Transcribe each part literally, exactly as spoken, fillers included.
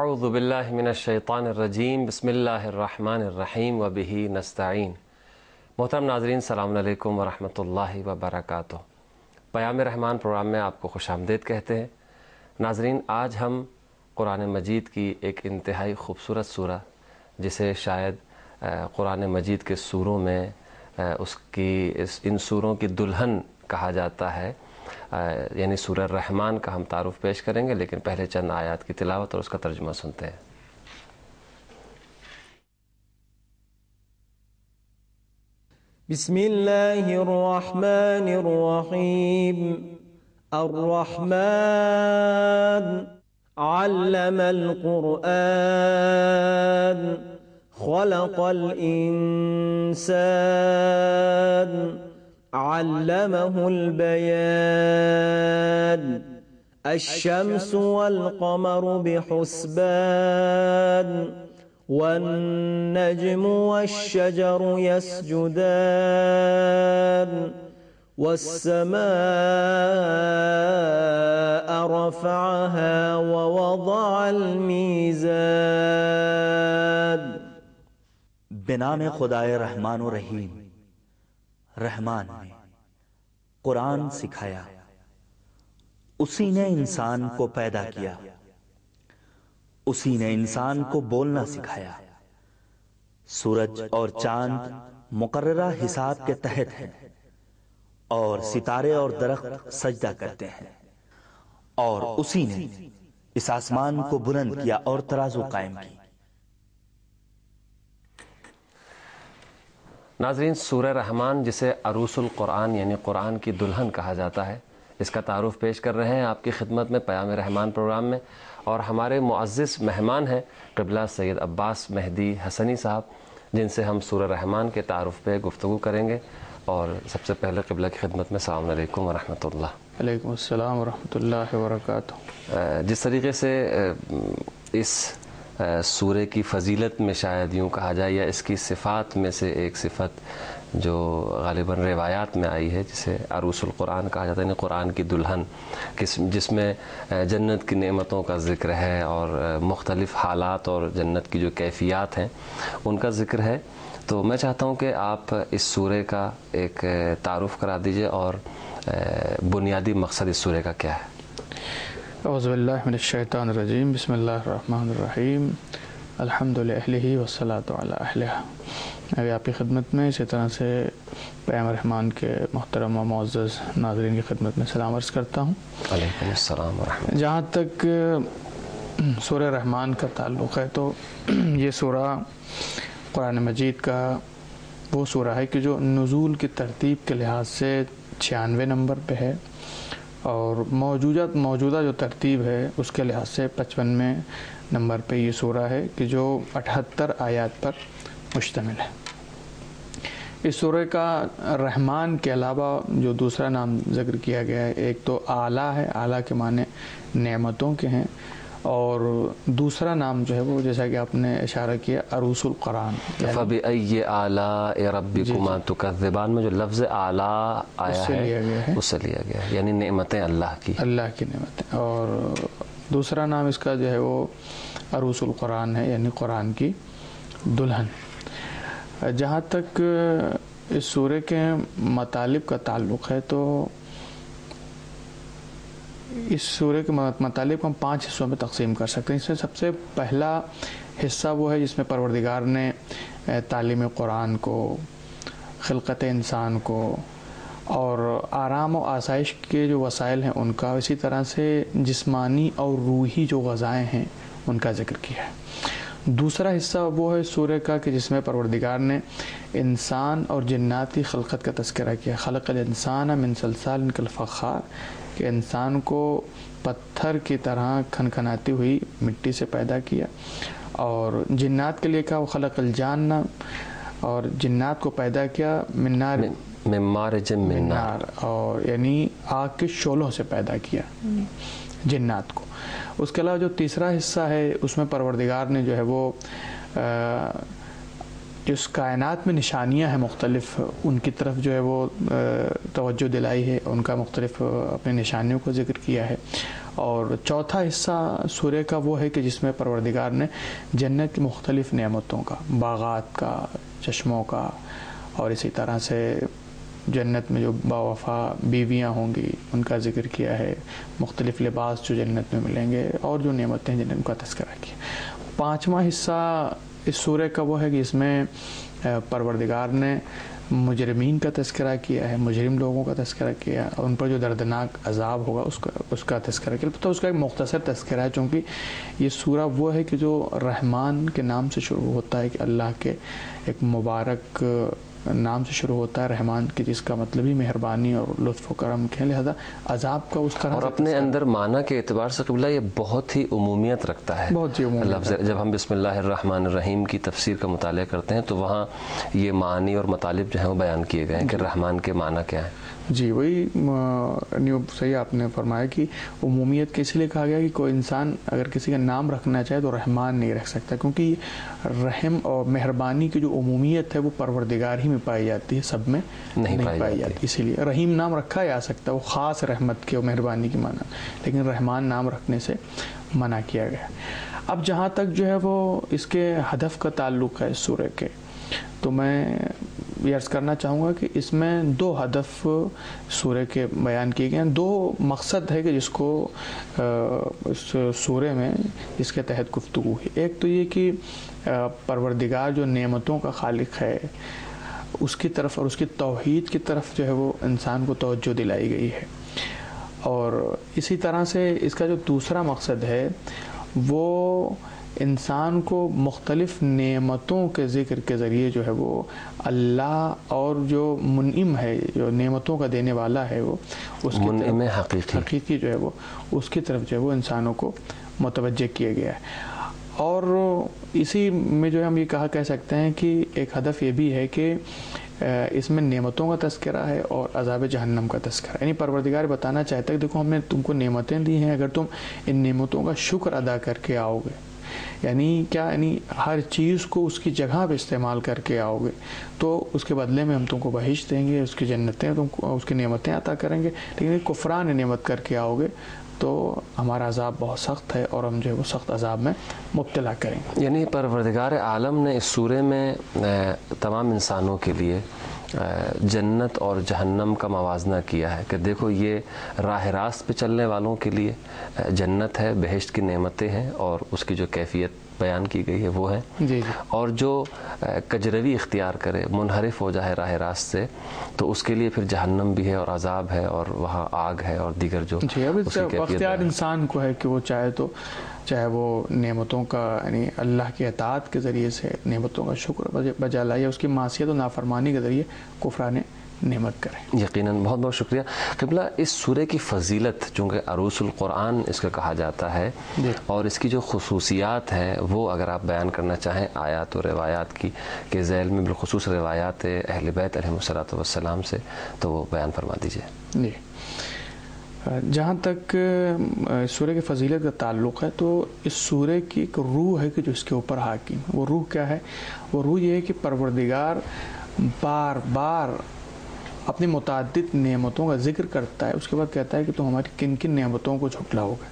اعوذ باللہ من الشیطان الرجیم بسم اللہ الرحمن الرحیم وبہ نستعین۔ محترم ناظرین، السلام علیکم ورحمۃ اللہ وبرکاتہ۔ پیام رحمان پروگرام میں آپ کو خوش آمدید کہتے ہیں۔ ناظرین، آج ہم قرآن مجید کی ایک انتہائی خوبصورت سورہ، جسے شاید قرآن مجید کے سوروں میں اس کی ان سوروں کی دلہن کہا جاتا ہے، یعنی سورہ الرحمن کا ہم تعارف پیش کریں گے، لیکن پہلے چند آیات کی تلاوت اور اس کا ترجمہ سنتے ہیں۔ بسم اللہ الرحمن الرحیم۔ الرحمن علم القرآن خلق الانسان علمه البيان الشمس والقمر بحسبان والنجم والشجر يسجدان والسماء رفعها ووضع الميزان۔ بنام خدائے رحمان و رحیم۔ رحمان نے قرآن سکھایا، اسی نے انسان کو پیدا کیا، اسی نے انسان کو بولنا سکھایا۔ سورج اور چاند مقررہ حساب کے تحت ہیں، اور ستارے اور درخت سجدہ کرتے ہیں، اور اسی نے اس آسمان کو بلند کیا اور ترازو قائم کی۔ ناظرین، سورہ رحمان، جسے عروس القرآن یعنی قرآن کی دلہن کہا جاتا ہے، اس کا تعارف پیش کر رہے ہیں آپ کی خدمت میں پیام رحمان پروگرام میں، اور ہمارے معزز مہمان ہیں قبلہ سید عباس مہدی حسنی صاحب، جن سے ہم سورہ رحمان کے تعارف پہ گفتگو کریں گے۔ اور سب سے پہلے قبلہ کی خدمت میں السلام علیکم ورحمۃ اللہ۔ علیکم السلام ورحمۃ اللہ وبرکاتہ۔ جس طریقے سے اس سورہ کی فضیلت میں شاید یوں کہا جائے، یا اس کی صفات میں سے ایک صفت جو غالباً روایات میں آئی ہے، جسے عروس القرآن کہا جاتا ہے، یعنی قرآن کی دلہن، جس میں جنت کی نعمتوں کا ذکر ہے اور مختلف حالات اور جنت کی جو کیفیات ہیں ان کا ذکر ہے۔ تو میں چاہتا ہوں کہ آپ اس سورہ کا ایک تعارف کرا دیجئے اور بنیادی مقصد اس سورہ کا کیا ہے۔ اعوذ باللہ من الشیطان الرجیم، بسم اللہ الرحمن الرحیم، الحمد للہ والصلاۃ علی اہلہ۔ ابھی آپ کی خدمت میں اسی طرح سے پیام رحمان کے محترم و معزز ناظرین کی خدمت میں سلام عرض کرتا ہوں۔ علیکم السلام ورحمۃ اللہ۔ جہاں تک سورہ رحمان کا تعلق ہے، تو یہ سورہ قرآن مجید کا وہ سورہ ہے کہ جو نزول کی ترتیب کے لحاظ سے چھیانوے نمبر پہ ہے، اور موجودہ موجودہ جو ترتیب ہے اس کے لحاظ سے پچپنویں نمبر پہ یہ سورہ ہے کہ جو اٹھہتر آیات پر مشتمل ہے۔ اس سورہ کا رحمان کے علاوہ جو دوسرا نام ذکر کیا گیا ہے، ایک تو اعلیٰ ہے، اعلیٰ کے معنی نعمتوں کے ہیں، اور دوسرا نام جو ہے وہ جیسا کہ آپ نے اشارہ کیا عروس القرآن، فَبِأَيِّ آلَاءِ رَبِّكُمَا تُكَذِّبَانِ میں جو لفظ اعلیٰ آیا ہے اس سے لیا گیا ہے، یعنی نعمتیں اللہ کی اللہ کی نعمتیں۔ اور دوسرا نام اس کا جو ہے وہ عروس القرآن ہے، یعنی قرآن کی دلہن۔ جہاں تک اس سورہ کے مطالب کا تعلق ہے، تو اس سورہ کے مطالب کو ہم پانچ حصوں میں تقسیم کر سکتے ہیں۔ اس میں سب سے پہلا حصہ وہ ہے جس میں پروردگار نے تعلیم قرآن کو، خلقت انسان کو، اور آرام و آسائش کے جو وسائل ہیں ان کا، اسی طرح سے جسمانی اور روحی جو غذائیں ہیں ان کا ذکر کیا ہے۔ دوسرا حصہ وہ ہے سورہ کا کہ جس میں پروردگار نے انسان اور جنات کی خلقت کا تذکرہ کیا۔ خلق الانسان من صلصال کالفخار، کہ انسان کو پتھر کی طرح کھنکھناتی ہوئی مٹی سے پیدا کیا، اور جنات کے لیے کہا وہ خلق الجان، اور جنات کو پیدا کیا من نار من مارج من نار، اور یعنی آگ کے شعلوں سے پیدا کیا جنات کو۔ اس کے علاوہ جو تیسرا حصہ ہے اس میں پروردگار نے جو ہے وہ جو اس کائنات میں نشانیاں ہیں مختلف، ان کی طرف جو ہے وہ توجہ دلائی ہے، ان کا مختلف اپنے نشانیوں کو ذکر کیا ہے. اور چوتھا حصہ سورہ کا وہ ہے کہ جس میں پروردگار نے جنت کی مختلف نعمتوں کا، باغات کا، چشموں کا، اور اسی طرح سے جنت میں جو باوفا بیویاں ہوں گی ان کا ذکر کیا ہے، مختلف لباس جو جنت میں ملیں گے، اور جو نعمتیں ہیں جن کا تذکرہ کیا. پانچواں حصہ اس سورہ کا وہ ہے کہ اس میں پروردگار نے مجرمین کا تذکرہ کیا ہے، مجرم لوگوں کا تذکرہ کیا ہے، اور ان پر جو دردناک عذاب ہوگا اس کا اس کا تذکرہ کیا. تو اس کا ایک مختصر تذکرہ ہے، چونکہ یہ سورہ وہ ہے کہ جو رحمان کے نام سے شروع ہوتا ہے، کہ اللہ کے ایک مبارک نام سے شروع ہوتا ہے، رحمان کی، جس کا مطلب ہی مہربانی اور لطف و کرم کے، لہذا عذاب کا اس طرح اور اپنے اندر معنی کے اعتبار سے قبلہ یہ بہت ہی عمومیت رکھتا ہے. بہت ہی عمومیت. جب ہم بسم اللہ الرحمن الرحیم کی تفسیر کا مطالعہ کرتے ہیں تو وہاں یہ معانی اور مطالب جو ہیں وہ بیان کیے گئے ہیں کہ رحمان کے معنی کیا ہیں. جی وہی نیو صحیح آپ نے فرمایا کہ عمومیت کے اس لیے کہا گیا کہ کوئی انسان اگر کسی کا نام رکھنا چاہے تو رحمان نہیں رکھ سکتا، کیونکہ رحم اور مہربانی کی جو عمومیت ہے وہ پروردگار ہی میں پائی جاتی ہے، سب میں نہیں, نہیں پائی جاتی. اسی لیے رحیم نام رکھا جا سکتا ہے، وہ خاص رحمت کے اور مہربانی کی معنی، لیکن رحمان نام رکھنے سے منع کیا گیا. اب جہاں تک جو ہے وہ اس کے ہدف کا تعلق ہے اس سورہ کے، تو میں یہ عرض کرنا چاہوں گا کہ اس میں دو ہدف سورہ کے بیان کیے گئے ہیں، دو مقصد ہے کہ جس کو اس سورہ میں اس کے تحت گفتگو ہے. ایک تو یہ کہ پروردگار جو نعمتوں کا خالق ہے اس کی طرف اور اس کی توحید کی طرف جو ہے وہ انسان کو توجہ دلائی گئی ہے، اور اسی طرح سے اس کا جو دوسرا مقصد ہے وہ انسان کو مختلف نعمتوں کے ذکر کے ذریعے جو ہے وہ اللہ اور جو منعم ہے، جو نعمتوں کا دینے والا ہے، وہ اس کی منعم حقیقی حقیقی جو ہے وہ اس کی طرف جو ہے وہ انسانوں کو متوجہ کیا گیا ہے. اور اسی میں جو ہم یہ کہا کہہ سکتے ہیں کہ ایک ہدف یہ بھی ہے کہ اس میں نعمتوں کا تذکرہ ہے اور عذاب جہنم کا تذکرہ، یعنی پروردگار بتانا چاہتا ہے کہ دیکھو ہم نے تم کو نعمتیں دی ہیں، اگر تم ان نعمتوں کا شکر ادا کر کے آؤ گے، یعنی کیا، یعنی ہر چیز کو اس کی جگہ پہ استعمال کر کے آؤ گے تو اس کے بدلے میں ہم تم کو بہشت دیں گے، اس کی جنتیں، تم کو اس کی نعمتیں عطا کریں گے. لیکن کفران نعمت کر کے آؤ گے تو ہمارا عذاب بہت سخت ہے اور ہم جو ہے وہ سخت عذاب میں مبتلا کریں گے. یعنی پروردگار عالم نے اس سورے میں تمام انسانوں کے لیے جنت اور جہنم کا موازنہ کیا ہے کہ دیکھو یہ راہ راست پہ چلنے والوں کے لیے جنت ہے، بہشت کی نعمتیں ہیں، اور اس کی جو کیفیت بیان کی گئی ہے وہ ہے. جی جی. اور جو کجروی اختیار کرے، منحرف ہو جائے راہ راست سے، تو اس کے لیے پھر جہنم بھی ہے اور عذاب ہے اور وہاں آگ ہے اور دیگر جو جی. اب اختیار انسان کو ہے کہ وہ چاہے تو چاہے وہ نعمتوں کا، یعنی اللہ کی اطاعت کے ذریعے سے نعمتوں کا شکر بجا لائے، اس کی معصیت و نافرمانی کے ذریعے کفران نعمت کریں. یقیناً. بہت بہت شکریہ قبلہ. اس سورہ کی فضیلت چونکہ عروس القرآن اس کا کہا جاتا ہے، اور اس کی جو خصوصیات ہیں وہ اگر آپ بیان کرنا چاہیں آیات و روایات کی کہ ذیل میں بالخصوص روایات اہل بیت علیہم الصلوۃ والسلام سے، تو وہ بیان فرما دیجیے. جی. جہاں تک سورہ کی فضیلت کا تعلق ہے تو اس سورہ کی ایک روح ہے کہ جو اس کے اوپر حاکم ہے. وہ روح کیا ہے؟ وہ روح یہ ہے کہ پروردگار بار بار اپنی متعدد نعمتوں کا ذکر کرتا ہے، اس کے بعد کہتا ہے کہ تم ہماری کن کن نعمتوں کو جھٹلاؤ گے،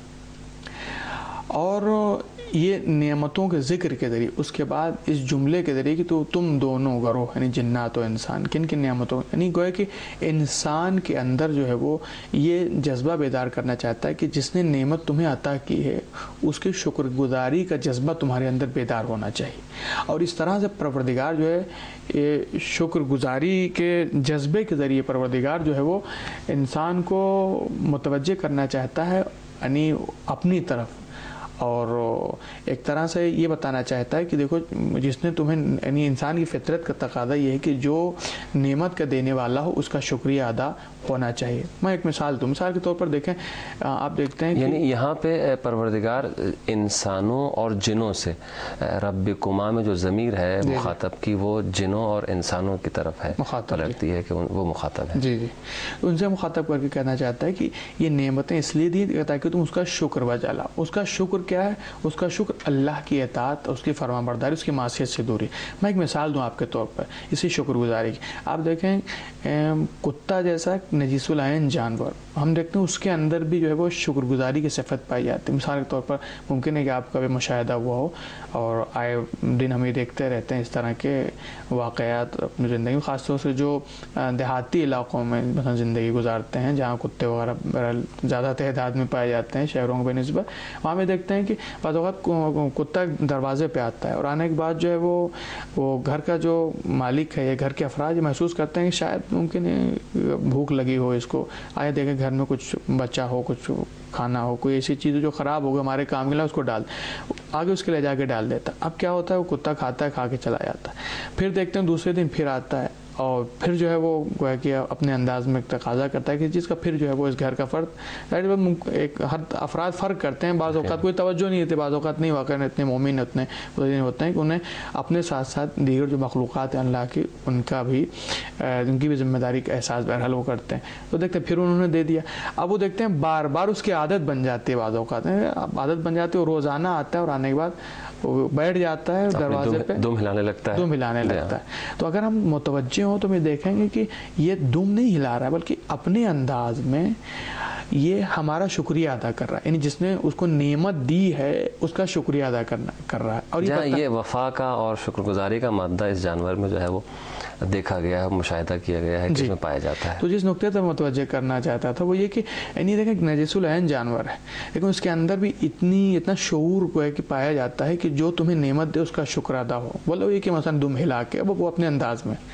اور یہ نعمتوں کے ذکر کے ذریعے اس کے بعد اس جملے کے ذریعے کہ تو تم دونوں گروہ یعنی جنات و انسان کن کن نعمتوں، یعنی گویا کہ انسان کے اندر جو ہے وہ یہ جذبہ بیدار کرنا چاہتا ہے کہ جس نے نعمت تمہیں عطا کی ہے اس کی شکر گزاری کا جذبہ تمہارے اندر بیدار ہونا چاہیے. اور اس طرح سے پروردگار جو ہے یہ شکر گزاری کے جذبے کے ذریعے پروردگار جو ہے وہ انسان کو متوجہ کرنا چاہتا ہے یعنی اپنی طرف، اور ایک طرح سے یہ بتانا چاہتا ہے کہ دیکھو جس نے تمہیں، یعنی انسان کی فطرت کا تقاضا یہ ہے کہ جو نعمت کا دینے والا ہو اس کا شکریہ ادا ہونا چاہیے. میں ایک مثال دوں، مثال کے طور پر دیکھیں، آپ دیکھتے ہیں یعنی یہاں پہ پروردگار انسانوں اور جنوں سے، ربکما میں جو ضمیر ہے مخاطب کی وہ جنوں اور انسانوں کی طرف ہے، لگتی ہے کہ وہ مخاطب ہے. جی جی. ان سے مخاطب کر کے کہنا چاہتا ہے کہ یہ نعمتیں اس لیے دی تاکہ تم اس کا شکر بجا لاؤ. اس کا شکر کیا ہے؟ اس کا شکر اللہ کی اطاعت، اس کی فرما برداری، اس کی معصیت سے دوری۔ میں ایک مثال دوں آپ کے طور پر اسی شکر گزاری کی۔ آپ دیکھیں کتا جیسا نجیس العین جانور، ہم دیکھتے ہیں اس کے اندر بھی جو ہے وہ شکر گزاری کی صفت پائی جاتی ہے۔ مثال کے طور پر ممکن ہے کہ آپ کا بھی مشاہدہ ہوا ہو، اور آئے دن ہم یہ دیکھتے رہتے ہیں اس طرح کے واقعات اپنی زندگی میں، خاص طور سے جو دیہاتی علاقوں میں مثلا زندگی گزارتے ہیں جہاں کتے وغیرہ زیادہ تعداد میں پائے جاتے ہیں شہروں کے بنسبت، وہاں میں دیکھتے ہیں کہ بعض اوقات کتا دروازے پہ آتا ہے، اور آنے کے بعد جو ہے وہ وہ گھر کا جو مالک ہے یا گھر کے افراد محسوس کرتے ہیں کہ شاید ممکن ہے بھوک لگی ہو اس کو، آئے دیکھیں گھر میں کچھ بچا ہو، کچھ کھانا ہو، کوئی ایسی چیز جو خراب ہو گئی ہمارے کام کے لیے، اس کو ڈال آگے اس کے لے جا کے ڈال دیتا۔ اب کیا ہوتا ہے، وہ کتا کھاتا ہے، کھا کے چلا جاتا ہے، پھر دیکھتے ہیں دوسرے دن پھر آتا ہے، اور پھر جو ہے وہ گویا کہ اپنے انداز میں تقاضا کرتا ہے کہ چیز کا، پھر جو ہے وہ اس گھر کا فرد ایک ہر افراد فرق کرتے ہیں، بعض اوقات کوئی توجہ نہیں ہوتی، بعض اوقات نہیں، واقعی اتنے مومن اتنے ہوتے ہیں کہ انہیں اپنے ساتھ ساتھ دیگر جو مخلوقات ہیں اللہ کی، ان کا بھی ان کی بھی ذمہ داری کا احساس بہرحال وہ کرتے ہیں۔ تو دیکھتے ہیں پھر انہوں نے دے دیا، اب وہ دیکھتے ہیں بار بار اس کی عادت بن جاتی ہے، بعض اوقات عادت بن جاتی ہے، وہ روزانہ آتا ہے اور آنے کے بعد وہ بیٹھ جاتا ہے دروازے پہ، دم ہلانے لگتا ہے دم ہلانے لگتا ہے۔ تو اگر ہم متوجہ ہوں تو میں دیکھیں گے کہ یہ دم نہیں ہلا رہا ہے، بلکہ اپنے انداز میں یہ ہمارا شکریہ ادا کر رہا ہے، یعنی جس نے اس کو نعمت دی ہے اس کا شکریہ ادا کرنا کر رہا ہے۔ اور جہاں یہ وفا کا اور شکر گزاری کا مادہ اس جانور میں جو ہے وہ دیکھا گیا ہے، مشاہدہ کیا گیا ہے کہ اس میں پایا جاتا ہے۔ تو جس نقطے تک متوجہ کرنا چاہتا تھا وہ یہ کہ یعنی دیکھیں نجس العین جانور ہے، لیکن اس کے اندر بھی اتنی اتنا شعور کو ہے کہ پایا جاتا ہے کہ جو تمہیں نعمت دے اس کا شکر ادا ہو۔ بولو یہ کہ مثلا دم ہلا کے وہ اپنے انداز میں،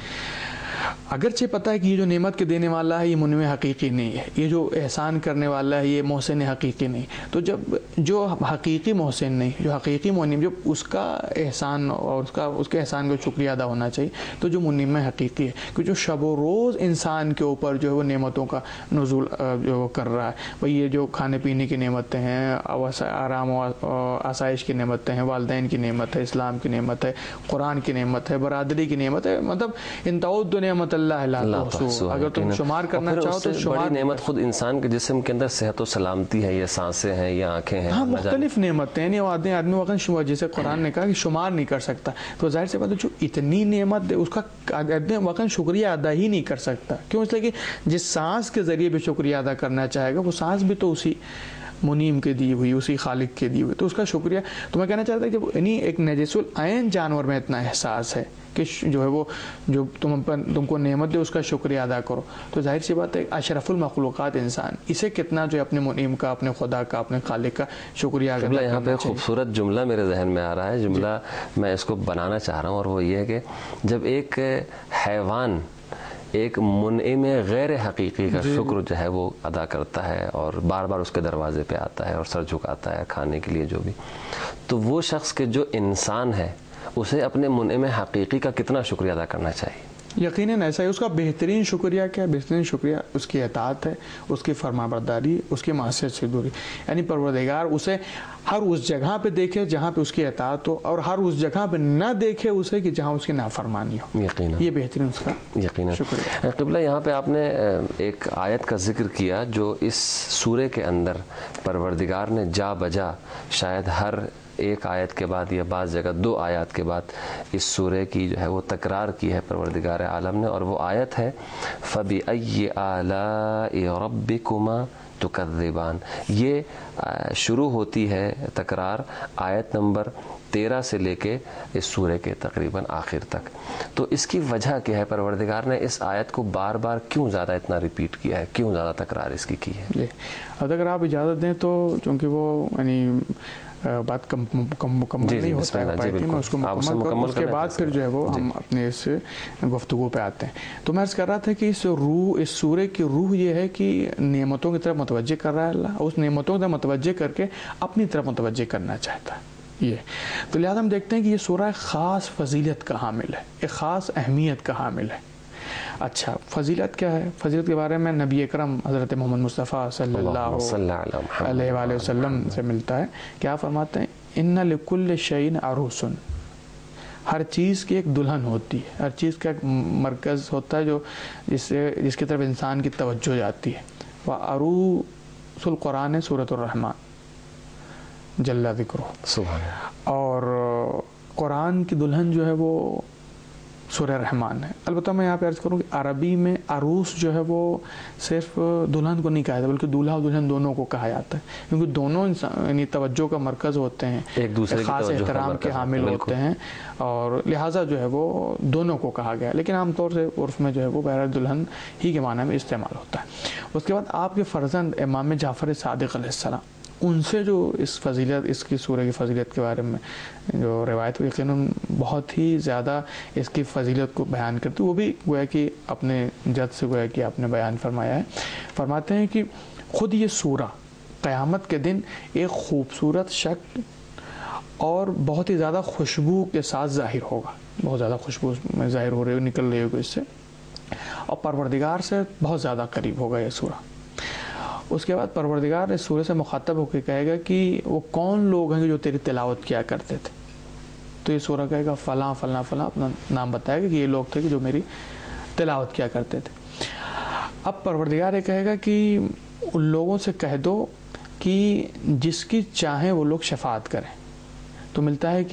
اگرچہ پتہ ہے کہ یہ جو نعمت کے دینے والا ہے یہ منعم حقیقی نہیں ہے، یہ جو احسان کرنے والا ہے یہ محسن حقیقی نہیں، تو جب جو حقیقی محسن نہیں، جو حقیقی منعم، جب اس کا احسان اور اس کا اس کے احسان کا شکریہ ادا ہونا چاہیے، تو جو منعم حقیقی ہے کہ جو شب و روز انسان کے اوپر جو ہے وہ نعمتوں کا نزول جو وہ کر رہا ہے، بھئی یہ جو کھانے پینے کی نعمتیں ہیں، آرام و آسائش کی نعمتیں ہیں، والدین کی نعمت ہے، اسلام کی نعمت ہے، قرآن کی نعمت ہے، برادری کی نعمت ہے، مطلب ان تعود نعمت اللہ لا تحصوها، اگر تم شمار کرنا چاہو تو شمار۔ بڑی نعمت خود انسان کے جسم کے اندر صحت و سلامتی ہے، یہ سانسیں ہیں، یہ آنکھیں ہیں، ہاں مختلف نعمتیں ہیں، آدمی آدمی وقت جیسے قرآن نے کہا کہ شمار نہیں کر سکتا، تو ظاہر سے بات ہے جو اتنی نعمت اس کا آدمی وقت شکریہ ادا ہی نہیں کر سکتا۔ کیوں؟ اس لیے کہ جس سانس کے ذریعے بھی شکریہ ادا کرنا چاہے گا وہ سانس بھی تو اسی منیم کے دی ہوئی، اسی خالق کے دی ہوئی، تو اس کا شکریہ۔ تو میں کہنا چاہتا ہوں کہ یعنی ایک نجس العین جانور میں اتنا احساس ہے کہ جو ہے وہ جو تم پر تم کو نعمت دے اس کا شکریہ ادا کرو، تو ظاہر سی بات ہے اشرف المخلوقات انسان اسے کتنا جو اپنے منعم کا، اپنے خدا کا، اپنے خالق کا شکریہ ادا کرنا۔ یہاں پہ خوبصورت جملہ میرے ذہن میں آ رہا ہے، جملہ میں اس کو بنانا چاہ رہا ہوں، اور وہ یہ ہے کہ جب ایک حیوان ایک منعم غیر حقیقی کا شکر جو ہے وہ ادا کرتا ہے اور بار بار اس کے دروازے پہ آتا ہے اور سر جھکاتا ہے کھانے کے لیے جو بھی، تو وہ شخص کے جو انسان ہے اسے اپنے منعم حقیقی کا کتنا شکریہ ادا کرنا چاہیے۔ یقیناً ایسا ہے، اس کا بہترین شکریہ کیا ہے؟ بہترین شکریہ اس کی اطاعت ہے، اس کی فرما برداری، اس کی معصیت سے دوری، یعنی پروردگار اسے ہر اس جگہ پہ دیکھے جہاں پہ اس کی اطاعت ہو، اور ہر اس جگہ پہ نہ دیکھے اسے کہ جہاں اس کی نافرمانی ہو۔ یقیناً یہ بہترین اس کا یقیناً شکریہ۔ قبلہ یہاں پہ آپ نے ایک آیت کا ذکر کیا جو اس سورے کے اندر پروردگار نے جا بجا شاید ہر ایک آیت کے بعد یا بعض جگہ دو آیات کے بعد اس سورے کی جو ہے وہ تکرار کی ہے پروردگار عالم نے، اور وہ آیت ہے فَبِأَيِّ آلَاءِ رَبِّكُمَا تُكَذِّبَانِ۔ یہ شروع ہوتی ہے تکرار آیت نمبر تیرہ سے لے کے اس سورے کے تقریباً آخر تک، تو اس کی وجہ کیا ہے؟ پروردگار نے اس آیت کو بار بار کیوں زیادہ اتنا ریپیٹ کیا ہے، کیوں زیادہ تکرار اس کی کی ہے؟ جی اگر آپ اجازت دیں تو چونکہ وہ یعنی بات کم مکمل نہیں ہوتا ہے پائیتی میں اس کو مکمل کروں، اس کے بعد پھر جو ہے وہ ہم اپنے اس گفتگو پہ آتے ہیں۔ تو میں عرض کر رہا تھا کہ اس روح، اس سورے کی روح یہ ہے کہ نعمتوں کی طرف متوجہ کر رہا ہے اللہ، اس نعمتوں کی طرف متوجہ کر کے اپنی طرف متوجہ کرنا چاہتا ہے یہ۔ تو لہٰذا ہم دیکھتے ہیں کہ یہ سورہ ایک خاص فضیلت کا حامل ہے، ایک خاص اہمیت کا حامل ہے۔ اچھا فضیلت کیا ہے؟ فضیلت کے بارے میں نبی اکرم حضرت محمد مصطفیٰ صلی اللہ علیہ وآلہ وسلم سے ملتا ہے، کیا فرماتے ہیں؟ ان لکل شیء عروس، ہر چیز کی ایک دلہن ہوتی ہے، ہر چیز کا ایک مرکز ہوتا ہے جو جس سے جس کی طرف انسان کی توجہ جاتی ہے۔ وعروس القرآن سورۃ الرحمن، जल्ला ज़िक्रुहु। सुभान अल्लाह। और कुरान की दुल्हन जो है वो सूरह रहमान है। अलबत्ता मैं यहाँ पे अर्ज़ करूँ कि अरबी में अरूस जो है वो सिर्फ दुल्हन को नहीं कहा जाता, बल्कि दूल्हा और दुल्हन दोनों को कहा जाता है, क्योंकि दोनों इंसान यानी तवज्जो का मरकज़ होते हैं, एक दूसरे ख़ास एहतराम के हामिल होते हैं, और लिहाजा जो है वो दोनों को कहा गया। लेकिन आमतौर से उर्फ़ में जो है वो बहर दुल्हन ही के माने में इस्तेमाल होता है। उसके बाद आपके फ़र्जंद इमाम जाफ़र सादिक़ अलैहिस्सलाम, उनसे जो इस फजीलत, इसकी सूरह की फजीलत के बारे में जो रिवायत हुई, यकीनन बहुत ही ज़्यादा इसकी फजीलत को बयान करती, वो भी गोया कि अपने जद से गोया कि आपने बयान फरमाया है। फरमाते हैं कि ख़ुद ये सूरह क़यामत के दिन एक ख़ूबसूरत शक्ल और बहुत ही ज़्यादा खुशबू के साथ ज़ाहिर होगा, बहुत ज़्यादा खुशबू में ज़ाहिर हो रही हो, निकल रही होगी इससे, और परवरदिगार से बहुत ज़्यादा करीब होगा ये सूरह। उसके बाद परवरदिगार इस सूरह से मुखातब होकर कहेगा कि वो कौन लोग हैं जो तेरी तिलावत किया करते थे। तो ये सूरह कहेगा फ़लाँ फ़लाँ फ़लाँ, अपना नाम बताएगा कि ये लोग थे कि जो मेरी तिलावत किया करते थे। अब परवरदिगार ये कहेगा कि उन लोगों से कह दो कि जिसकी चाहें वो लोग शफाअत करें। तो मिलता है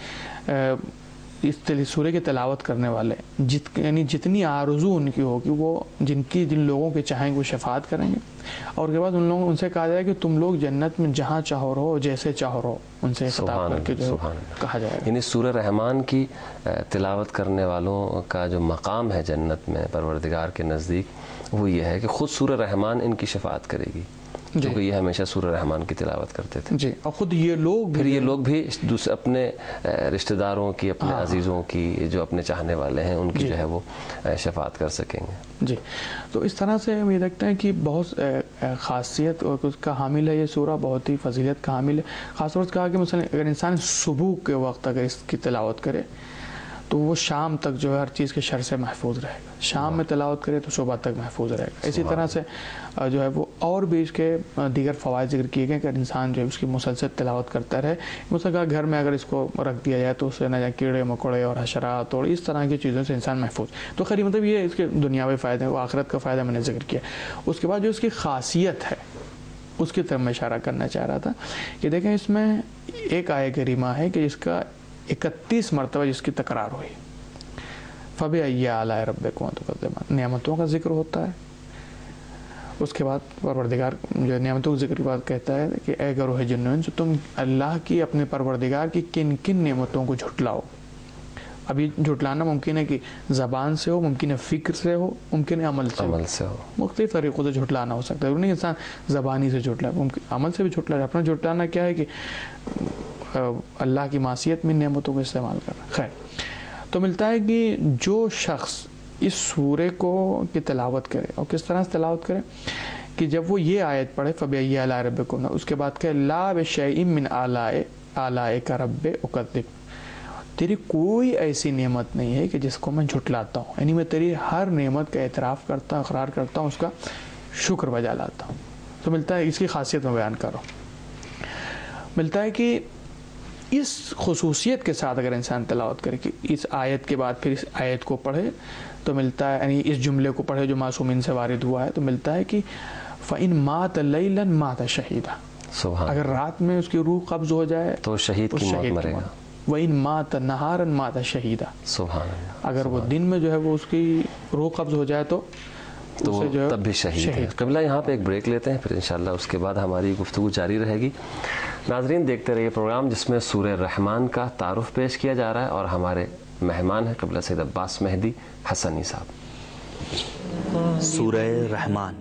कि इस सूरह की तिलावत करने वाले जित यानी जितनी आरज़ू उनकी होगी, वो जिनकी जिन लोगों के चाहेंगे वो शफाअत करेंगे। और उसके बाद उन लोगों उनसे कहा जाएगा कि तुम लोग जन्नत में जहाँ चाहो रहो, जैसे चाहो रहो, उनसे खिताब करके जो कहा जाएगा। यानी सूरह रहमान की तिलावत करने वालों का जो मकाम है जन्नत में परवरदिगार के नज़दीक, वो ये है कि ख़ुद सूरह रहमान इनकी शफाअत करेगी, क्योंकि ये हमेशा सूरह रहमान की तिलावत करते थे जी। और ख़ुद ये लोग फिर ये लोग भी दूसरे अपने रिश्तेदारों की, अपने हाँ। अजीज़ों की, जो अपने चाहने वाले हैं, उनकी जो है वो शफाअत कर सकेंगे जी। तो इस तरह से हम ये देखते हैं कि बहुत ख़ासियत और उसका हामिल है ये सूरह, बहुत ही फजीलत का हामिल है। ख़ास तौर से कहा कि मसलन अगर इंसान सुबह के वक्त अगर इसकी तिलावत करे तो वो शाम तक जो है हर चीज़ के शर से महफूज रहेगा, शाम में तिलावत करे तो सुबह तक महफूज रहेगा। इसी तरह से जो है वो और भी इसके दीगर फ़वाइद ज़िक्र किए गए कि इंसान जो है उसकी मुसलसल तिलावत करता रहे। मुसलसल घर में अगर इसको रख दिया जाए तो उससे न कीड़े मकोड़े और हशरात और इस तरह की चीज़ों से इंसान महफूज। तो खैर मतलब ये इसके दुनियावी फ़ायदे, वो आखिरत का फ़ायदा मैंने ज़िक्र किया। उसके बाद जो इसकी ख़ासियत है उसकी तरफ मैं इशारा करना चाह रहा था कि देखें इसमें एक आय करीमा है कि इसका इकतीस मरतबा जिसकी तकरार हुई, फ़बिअय्यि आलाइ रब्बिकुमा तुकज़्ज़िबान, नेमतों का जिक्र होता है। उसके बाद परवरदिगार जो नेमतों के जिक्र के बाद कहता है कि ए गरोह जिन्न इंस, तुम अल्लाह की, अपने परवरदिगार की किन किन नेमतों को झुटलाओ। अब ये झुटलाना मुमकिन है कि ज़बान से हो, मुमकिन है फ़िक्र से हो, मुमकिन है अमल से अमल से हो, मुख्तलिफ़ तरीक़ों से झुटलाना हो सकता है। नहीं इंसान ज़बानी से झुटला, मुमकिन अमल से भी झुटला है। अपना झुटलाना क्या है कि अल्लाह की मासियत में नेमतों को इस्तेमाल कर रहा है। खैर, तो मिलता है कि जो शख्स इस सूरे को की तिलावत करे, और किस तरह से तिलावत करे कि जब वो ये आयत पढ़े फ़बिअय्यि आलाइ रब्बिकुम, उसके बाद कहे ला बिशैइन मिन आलाइ आलाइका रब्बि उकज़्ज़िब, तेरी कोई ऐसी नेमत नहीं है कि जिसको मैं झुटलाता हूँ, यानी मैं तेरी हर नेमत का एतराफ़ करता हूँ, इक़रार करता हूँ, उसका शुक्र बजा लाता हूँ। तो मिलता है इसकी खासियत में बयान कर रहा हूँ। मिलता है कि इस खुसूसियत के साथ अगर इंसान तिलावत करे कि इस आयत के बाद फिर इस आयत को पढ़े, तो मिलता है यानी इस जुमले को पढ़े जो मासूमिन से वारिद हुआ है, तो मिलता है कि फ़इन मात लैलन मात शहीदा, अगर रात में उसकी रूह कब्ज़ हो जाए तो शहीद की मौत मरेगा। वइन मात नहारन मात शहीदा, अगर वो दिन में जो है वो उसकी रूह कब्ज़ हो जाए तो तो तब भी शहीद है। क़िबला यहाँ पे एक ब्रेक लेते हैं, फिर इंशाअल्लाह उसके बाद हमारी गुफ्तगू जारी रहेगी। नाज़रीन देखते रहिए प्रोग्राम जिसमें सूरह रहमान का तारुफ पेश किया जा रहा है, और हमारे मेहमान हैं क़िबला सैयद अब्बास मेहदी हसनी साहब। सूरह रहमान,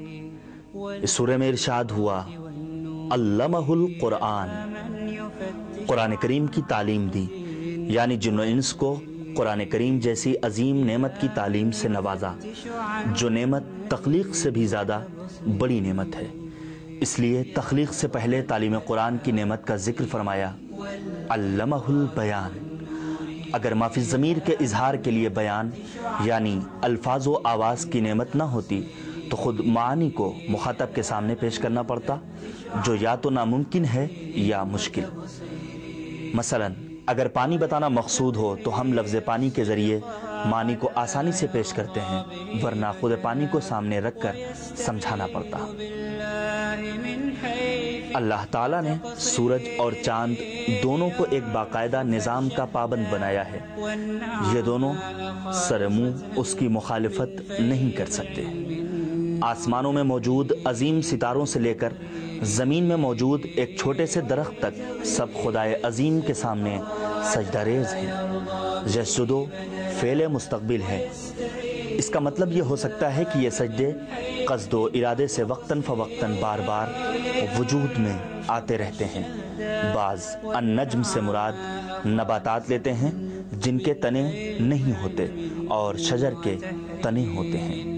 इस सूरह में इरशाद हुआ अल्लमहुल कुरान, कुरान करीम की तालीम दी, यानी जिन्न इंस को कुरान करीम जैसी अजीम नेमत की तालीम से नवाजा, जो नेमत तख्लीक से भी ज़्यादा बड़ी नेमत है। इसलिए तख्लीक से पहले तालीम कुरान की नेमत का जिक्र फरमाया अल्लमहुल बयान। अगर माफ़ी ज़मीर के इजहार के लिए बयान यानी अल्फाज व आवाज़ की नेमत ना होती तो ख़ुद मानी को मुखातब के सामने पेश करना पड़ता, जो या तो नामुमकिन है या मुश्किल। मसलन अगर पानी बताना मकसूद हो तो हम लफ्ज़ पानी के ज़रिए معنی کو آسانی سے پیش کرتے ہیں، ورنہ خود پانی کو سامنے رکھ کر سمجھانا پڑتا۔ اللہ تعالیٰ نے سورج اور چاند دونوں کو ایک باقاعدہ نظام کا پابند بنایا ہے۔ یہ دونوں سر منہ اس کی مخالفت نہیں کر سکتے۔ آسمانوں میں موجود عظیم ستاروں سے لے کر زمین میں موجود ایک چھوٹے سے درخت تک سب خدائے عظیم کے سامنے سجدہ ریز ہیں۔ یسجدو فعل مستقبل ہے۔ اس کا مطلب یہ ہو سکتا ہے کہ یہ سجدے قصد و ارادے سے وقتاً فوقتاً بار بار وجود میں آتے رہتے ہیں۔ بعض النجم سے مراد نباتات لیتے ہیں جن کے تنے نہیں ہوتے اور شجر کے تنے ہوتے ہیں۔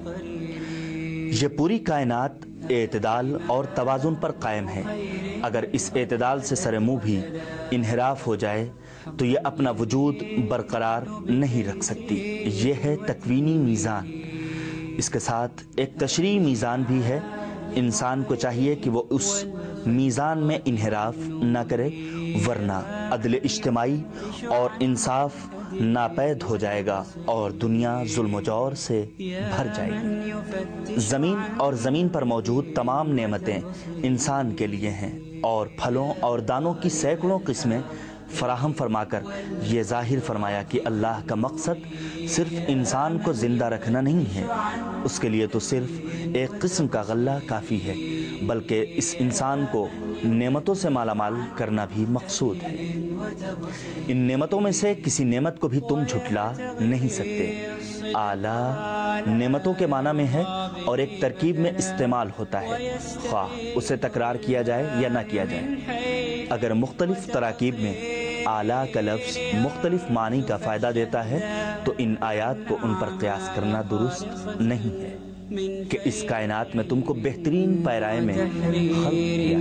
یہ پوری کائنات اعتدال اور توازن پر قائم ہے۔ اگر اس اعتدال سے سر منہ بھی انحراف ہو جائے تو یہ اپنا وجود برقرار نہیں رکھ سکتی۔ یہ ہے تکوینی میزان۔ اس کے ساتھ ایک تشریعی میزان بھی ہے۔ انسان کو چاہیے کہ وہ اس میزان میں انحراف نہ کرے، ورنہ عدل اجتماعی اور انصاف ناپید ہو جائے گا اور دنیا ظلم و جور سے بھر جائے گی۔ زمین اور زمین پر موجود تمام نعمتیں انسان کے لیے ہیں اور پھلوں اور دانوں کی سینکڑوں قسمیں فراہم فرما کر یہ ظاہر فرمایا کہ اللہ کا مقصد صرف انسان کو زندہ رکھنا نہیں ہے، اس کے لیے تو صرف ایک قسم کا غلہ کافی ہے، بلکہ اس انسان کو نعمتوں سے مالا مال کرنا بھی مقصود ہے۔ ان نعمتوں میں سے کسی نعمت کو بھی تم جھٹلا نہیں سکتے۔ اعلیٰ نعمتوں کے معنی میں ہے اور ایک ترکیب میں استعمال ہوتا ہے، خواہ اسے تکرار کیا جائے یا نہ کیا جائے۔ اگر مختلف تراکیب میں اعلیٰ کا لفظ مختلف معنی کا فائدہ دیتا ہے تو ان آیات کو ان پر قیاس کرنا درست نہیں ہے کہ اس کائنات میں تم کو بہترین پیرائے میں خلق کیا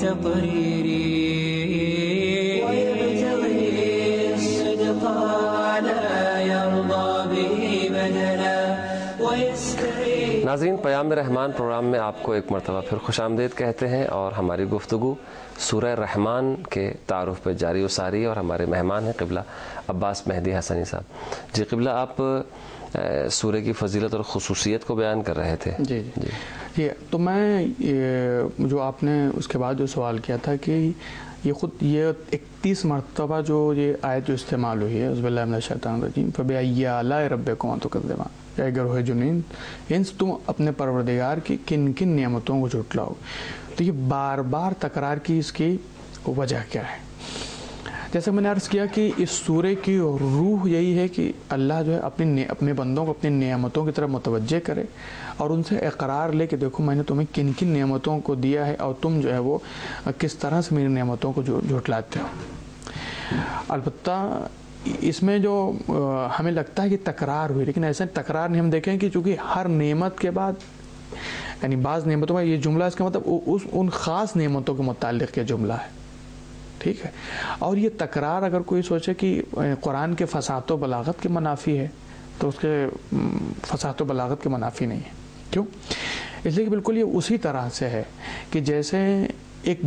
ہے۔ ناظرین، پیام رحمان پروگرام میں آپ کو ایک مرتبہ پھر خوش آمدید کہتے ہیں اور ہماری گفتگو سورہ رحمان کے تعارف پہ جاری و ساری ہے اور ہمارے مہمان ہیں قبلہ عباس مہدی حسنی صاحب۔ جی قبلہ، آپ سورہ کی فضیلت اور خصوصیت کو بیان کر رہے تھے۔ جی جی جی تو میں جو آپ نے اس کے بعد جو سوال کیا تھا کہ یہ خود یہ اکتیس مرتبہ جو یہ آیت جو استعمال ہوئی ہے، اعوذ باللہ من الشیطان الرجیم، فبأی آلاء ربکما تکذبان، اے گروہ جنین، انس تم اپنے پروردگار کی کن کن نعمتوں کو جھٹلاؤ۔ تو یہ بار بار تکرار کی اس کی وجہ کیا ہے؟ جیسے میں نے عرض کیا کہ اس سورے کی روح یہی ہے کہ اللہ جو ہے اپنی اپنے بندوں کو اپنی نعمتوں کی طرف متوجہ کرے اور ان سے اقرار لے کہ دیکھو میں نے تمہیں کن کن نعمتوں کو دیا ہے اور تم جو ہے وہ کس طرح سے میری نعمتوں کو جھٹلاتے ہو۔ البتہ اس میں جو ہمیں لگتا ہے کہ تکرار ہوئی، لیکن ایسا تکرار نہیں، ہم دیکھیں کہ چونکہ ہر نعمت کے بعد یعنی بعض نعمتوں میں یہ جملہ اس کا مطلب اس ان خاص نعمتوں کے متعلق یہ جملہ ہے، ٹھیک ہے۔ اور یہ تکرار اگر کوئی سوچے کہ قرآن کے فصاحت و بلاغت کے منافی ہے تو اس کے فصاحت و بلاغت کے منافی نہیں ہے۔ کیوں؟ اس لیے کہ بالکل یہ اسی طرح سے ہے کہ جیسے ایک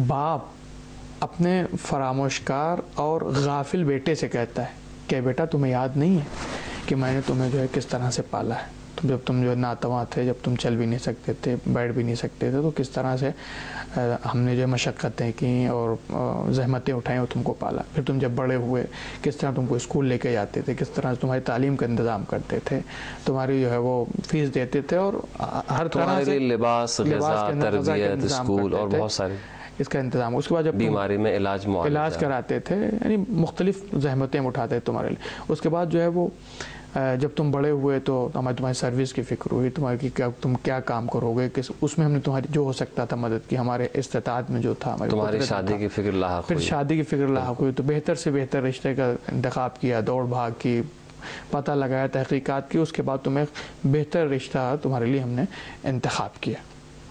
باپ اپنے فراموشکار اور غافل بیٹے سے کہتا ہے کہ بیٹا تمہیں یاد نہیں ہے کہ میں نے تمہیں جو ہے کس طرح سے پالا ہے، تم جب تم جو ہے ناتواں تھے، جب تم چل بھی نہیں سکتے تھے، بیٹھ بھی نہیں سکتے تھے، تو کس طرح سے ہم نے جو ہے مشقتیں کیں اور زحمتیں اٹھائیں اور تم کو پالا۔ پھر تم جب بڑے ہوئے کس طرح تم کو اسکول لے کے جاتے تھے، کس طرح تمہاری تعلیم کا انتظام کرتے تھے، تمہاری جو ہے وہ فیس دیتے تھے اور ہر طرح سے لباس، غذا، تربیت، اسکول اور بہت سارے اس کا انتظام۔ اس کے بعد جب بیماری میں علاج علاج کراتے تھے، یعنی مختلف زحمتیں اٹھاتے تھے تمہارے لیے۔ اس کے بعد جو ہے وہ جب تم بڑے ہوئے تو ہمیں تمہاری سروس کی فکر ہوئی، تمہاری کیا تم کیا کام کرو گے، کس اس میں ہم نے تمہاری جو ہو سکتا تھا مدد کی، ہمارے استطاعت میں جو تھا، تمہاری شادی کی فکر لاحق پھر شادی کی فکر لاحق ہوئی تو بہتر سے بہتر رشتے کا انتخاب کیا، دوڑ بھاگ کی، پتہ لگایا، تحقیقات کی، اس کے بعد تمہیں بہتر رشتہ تمہارے لیے ہم نے انتخاب کیا۔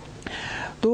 تو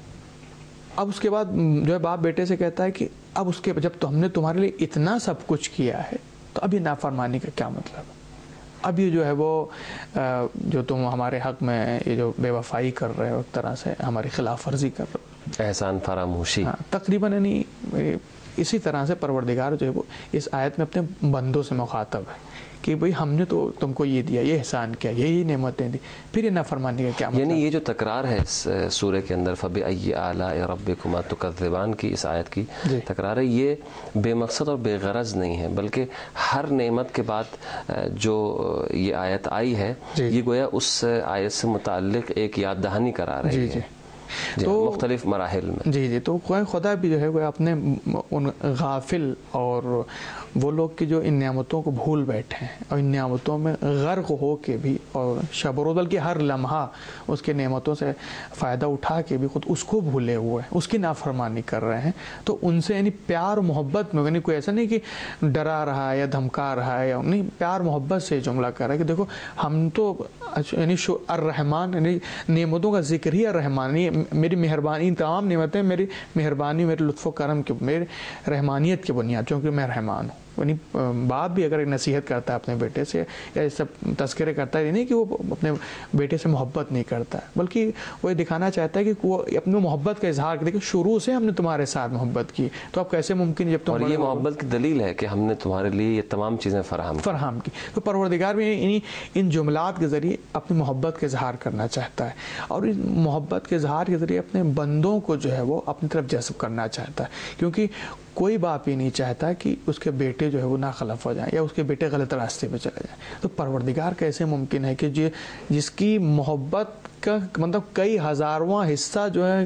اب اس کے بعد جو ہے باپ بیٹے سے کہتا ہے کہ اب اس کے جب تو ہم نے تمہارے لیے اتنا سب کچھ کیا ہے تو اب یہ نافرمانی کا کیا مطلب ہے؟ اب یہ جو ہے وہ جو تم ہمارے حق میں یہ جو بے وفائی کر رہے ہو، ایک طرح سے ہماری خلاف ورزی کر رہے ہو، احسان فراموشی، تقریباً یعنی اسی طرح سے پروردگار جو ہے وہ اس آیت میں اپنے بندوں سے مخاطب ہے کہ بھئی ہم نے تو تم کو یہ دیا، یہ احسان کیا، یہی نعمتیں دی، پھر یہ نافرمانی کا کیا مطلب؟ یعنی یہ جو تکرار ہے اس سورہ کے اندر فَبِأَيِّ آلَاءِ رَبِّكُمَا تُكَذِّبَانِ کی اس آیت کی جی. تکرار ہے، یہ بے مقصد اور بے غرض نہیں ہے، بلکہ ہر نعمت کے بعد جو یہ آیت آئی ہے جی. یہ گویا اس آیت سے متعلق ایک یاد دہانی کرا رہی جی ہے جی جی تو مختلف مراحل میں. جی جی تو خدا بھی جو ہے وہ اپنے ان غافل اور وہ لوگ کی جو ان نعمتوں کو بھول بیٹھے ہیں اور ان نعمتوں میں غرق ہو کے بھی اور شب و روز بلکہ ہر لمحہ اس کے نعمتوں سے فائدہ اٹھا کے بھی خود اس کو بھولے ہوئے ہیں، اس کی نافرمانی کر رہے ہیں. تو ان سے یعنی پیار محبت میں، یعنی کوئی ایسا نہیں کہ ڈرا رہا ہے یا دھمکا رہا ہے، یا نہیں، پیار محبت سے جملہ کر رہا ہے کہ دیکھو ہم تو یعنی الرحمن، یعنی نعمتوں کا ذکر ہی الرحمن، میری مہربانی، تمام نعمتیں میری مہربانی، میرے لطف و کرم کی، میرے رحمانیت کی بنیاد، چونکہ میں رحمان ہوں. یعنی باپ بھی اگر ایک نصیحت کرتا ہے اپنے بیٹے سے یا سب تذکرے کرتا ہے، نہیں کہ وہ اپنے بیٹے سے محبت نہیں کرتا ہے، بلکہ وہ یہ دکھانا چاہتا ہے کہ وہ اپنی محبت کا اظہار کرے کہ شروع سے ہم نے تمہارے ساتھ محبت کی، تو اب کیسے ممکن جب تم اور یہ محبت کی دلیل ہے کہ ہم نے تمہارے لیے یہ تمام چیزیں فراہم فراہم کی. تو پروردگار بھی ان جملات کے ذریعے اپنی محبت کا اظہار کرنا چاہتا ہے، اور اس محبت کے اظہار کے ذریعے اپنے بندوں کو جو ہے وہ اپنی طرف جذب کرنا چاہتا ہے. کیونکہ کوئی باپ ہی نہیں چاہتا کہ اس کے بیٹے جو ہے وہ ناخلف ہو جائیں یا اس کے بیٹے غلط راستے پہ چلے جائیں. تو پروردگار کیسے ممکن ہے کہ جس کی محبت کا مطلب کئی ہزارواں حصہ جو ہے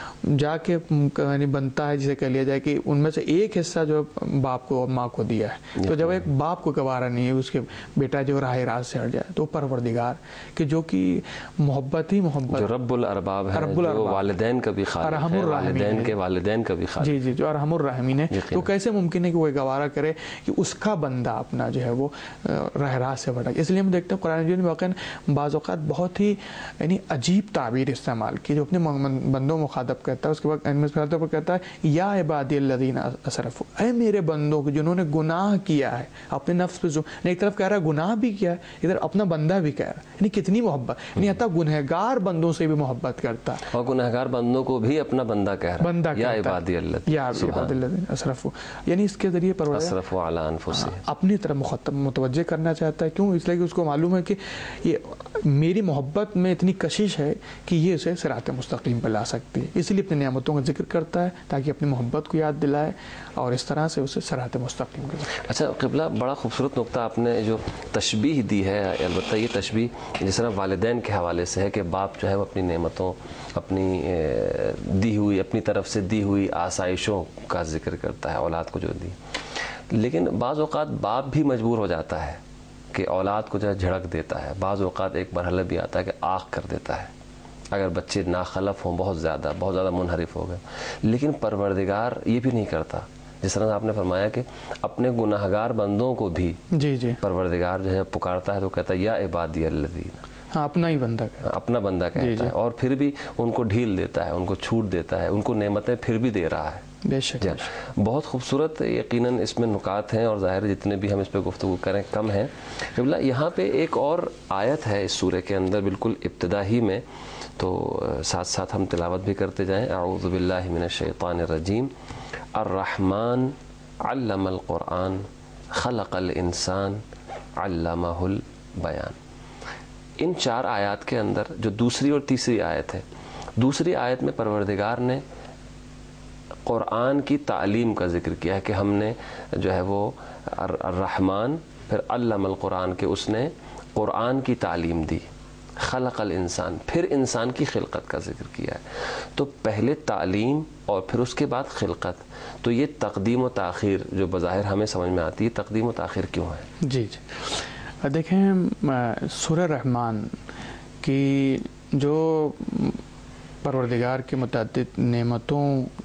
جا کے یعنی بنتا ہے، جسے کہہ لیا جائے کہ ان میں سے ایک حصہ جو باپ کو اور ماں کو دیا ہے. تو جب ایک باپ کو گوارا نہیں ہے اس کے بیٹا جو راہ راست سے ہٹ جائے، تو پروردگار کہ جو کہ محبت ہی محبت، جو رب الارباب ہے، رب جو الارباب، والدین کا بھی خالق ہے، والدین کے والدین کا بھی خالق، جی جی جو ارحم الراحمین ہے، تو کیسے ممکن ہے کہ وہ گوارا کرے کہ اس کا بندہ اپنا جو ہے وہ راہ راست سے بھٹک. اس لیے ہم دیکھتے ہیں قرآن مجید میں واقعاً بعض اوقات بہت ہی یعنی عجیب تعبیر استعمال کی، جو اپنے بندوں مخاطب کرتا ہے. اس کے بعد پر کہتا ہے یا عبادی الذین اسرفوا، اے میرے بندوں کو جنہوں نے گناہ کیا ہے اپنے نفس پہ. ایک طرف کہہ رہا ہے گناہ بھی کیا ہے، ادھر اپنا بندہ بھی کہہ رہا ہے. یعنی کتنی محبت، یعنی حتیٰ گنہگار بندوں سے بھی محبت کرتا ہے، اور گنہگار بندوں کو بھی اپنا بندہ کہہ رہا ہے، بندہ یا کہتا ہے، عبادی اللہ، یا عبادی الذین اسرفوا. یعنی اس کے ذریعے پروردگار اسرفوا علی انفسہم اپنی طرف مخاطب متوجہ کرنا چاہتا ہے. کیوں؟ اس لیے کہ اس کو معلوم ہے کہ یہ میری محبت میں اتنی کشش ہے کہ یہ اسے صراط مستقیم پہ لا سکتی ہے. اسی لیے اپنی نعمتوں کا ذکر کرتا ہے تاکہ اپنی محبت کو یاد دلائے اور اس طرح سے اسے صراط مستقیم کرے. اچھا قبلہ، بڑا خوبصورت نقطہ آپ نے جو تشبیہ دی ہے، البتہ یہ تشبیہ جس طرح والدین کے حوالے سے ہے کہ باپ جو ہے وہ اپنی نعمتوں، اپنی دی ہوئی، اپنی طرف سے دی ہوئی آسائشوں کا ذکر کرتا ہے اولاد کو جو دی. لیکن بعض اوقات باپ بھی مجبور ہو جاتا ہے کہ اولاد کو جو ہے جھڑک دیتا ہے. بعض اوقات ایک مرحلہ بھی آتا ہے کہ آنکھ کر دیتا ہے اگر بچے ناخلف ہوں، بہت زیادہ بہت زیادہ منحرف ہو گئے. لیکن پروردگار یہ بھی نہیں کرتا. جس طرح آپ نے فرمایا کہ اپنے گناہگار بندوں کو بھی جی جی پروردگار جو ہے پکارتا ہے تو کہتا ہے یا عبادی الذین، ہاں اپنا ہی بندہ کہتا ہے، اپنا بندہ کہتا جی جی. ہے. اور پھر بھی ان کو ڈھیل دیتا ہے، ان کو چھوٹ دیتا ہے، ان کو نعمتیں پھر بھی دے رہا ہے. بے شک جی بہت خوبصورت یقیناً اس میں نکات ہیں، اور ظاہر جتنے بھی ہم اس پہ گفتگو کریں کم ہیں. قبلہ یہاں پہ ایک اور آیت ہے اس سورہ کے اندر بالکل ابتدا ہی میں، تو ساتھ ساتھ ہم تلاوت بھی کرتے جائیں. اعوذ باللہ من الشیطان الرجیم. الرحمن علم القرآن خلق الانسان علمہ البیان. ان چار آیات کے اندر جو دوسری اور تیسری آیت ہے، دوسری آیت میں پروردگار نے قرآن کی تعلیم کا ذکر کیا ہے کہ ہم نے جو ہے وہ الرحمن، پھر علم القرآن کے اس نے قرآن کی تعلیم دی. خلق الانسان، پھر انسان کی خلقت کا ذکر کیا ہے. تو پہلے تعلیم اور پھر اس کے بعد خلقت. تو یہ تقدیم و تاخیر جو بظاہر ہمیں سمجھ میں آتی ہے، تقدیم و تاخیر کیوں ہے؟ جی جی دیکھیں سورہ رحمان کی جو پروردگار کی متعدد نعمتوں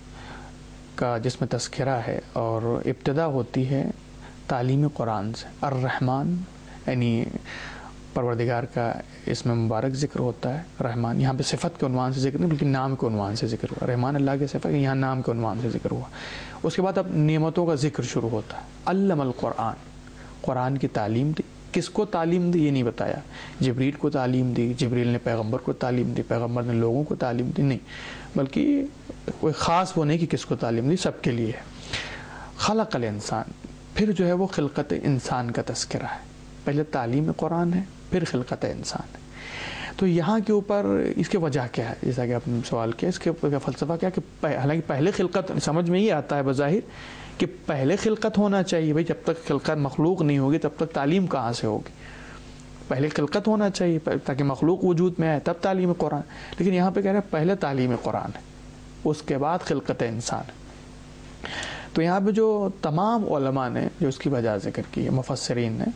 کا جس میں تذکرہ ہے، اور ابتدا ہوتی ہے تعلیم قرآن سے. الرحمن یعنی پروردگار کا اس میں مبارک ذکر ہوتا ہے. رحمان یہاں پہ صفت کے عنوان سے ذکر نہیں بلکہ نام کے عنوان سے ذکر ہوا. رحمان اللہ کے صفت، یہاں نام کے عنوان سے ذکر ہوا. اس کے بعد اب نعمتوں کا ذکر شروع ہوتا ہے. علم القرآن، قرآن کی تعلیم دی. کس کو تعلیم دی یہ نہیں بتایا. جبریل کو تعلیم دی، جبریل نے پیغمبر کو تعلیم دی، پیغمبر نے لوگوں کو تعلیم دی، نہیں، بلکہ کوئی خاص وہ نہیں کہ کس کو تعلیم دی، سب کے لیے ہے. خلق الانسان، پھر جو ہے وہ خلقت انسان کا تذکرہ ہے. پہلے تعلیم قرآن ہے، پھر خلقت انسان ہے. تو یہاں کے اوپر اس کی وجہ کیا ہے، جیسا کہ آپ نے سوال کیا، اس کے فلسفہ کیا کہ حالانکہ پہلے خلقت سمجھ میں ہی آتا ہے بظاہر کہ پہلے خلقت ہونا چاہیے. بھائی جب تک خلقت مخلوق نہیں ہوگی تب تک تعلیم کہاں سے ہوگی؟ پہلے خلقت ہونا چاہیے تاکہ مخلوق وجود میں آئے تب تعلیم قرآن. لیکن یہاں پہ کہہ رہے ہیں پہلے تعلیم قرآن ہے، اس کے بعد خلقت انسان ہے. تو یہاں پہ جو تمام علماء نے جو اس کی وجہ ذکر کی ہے، مفسرین نے،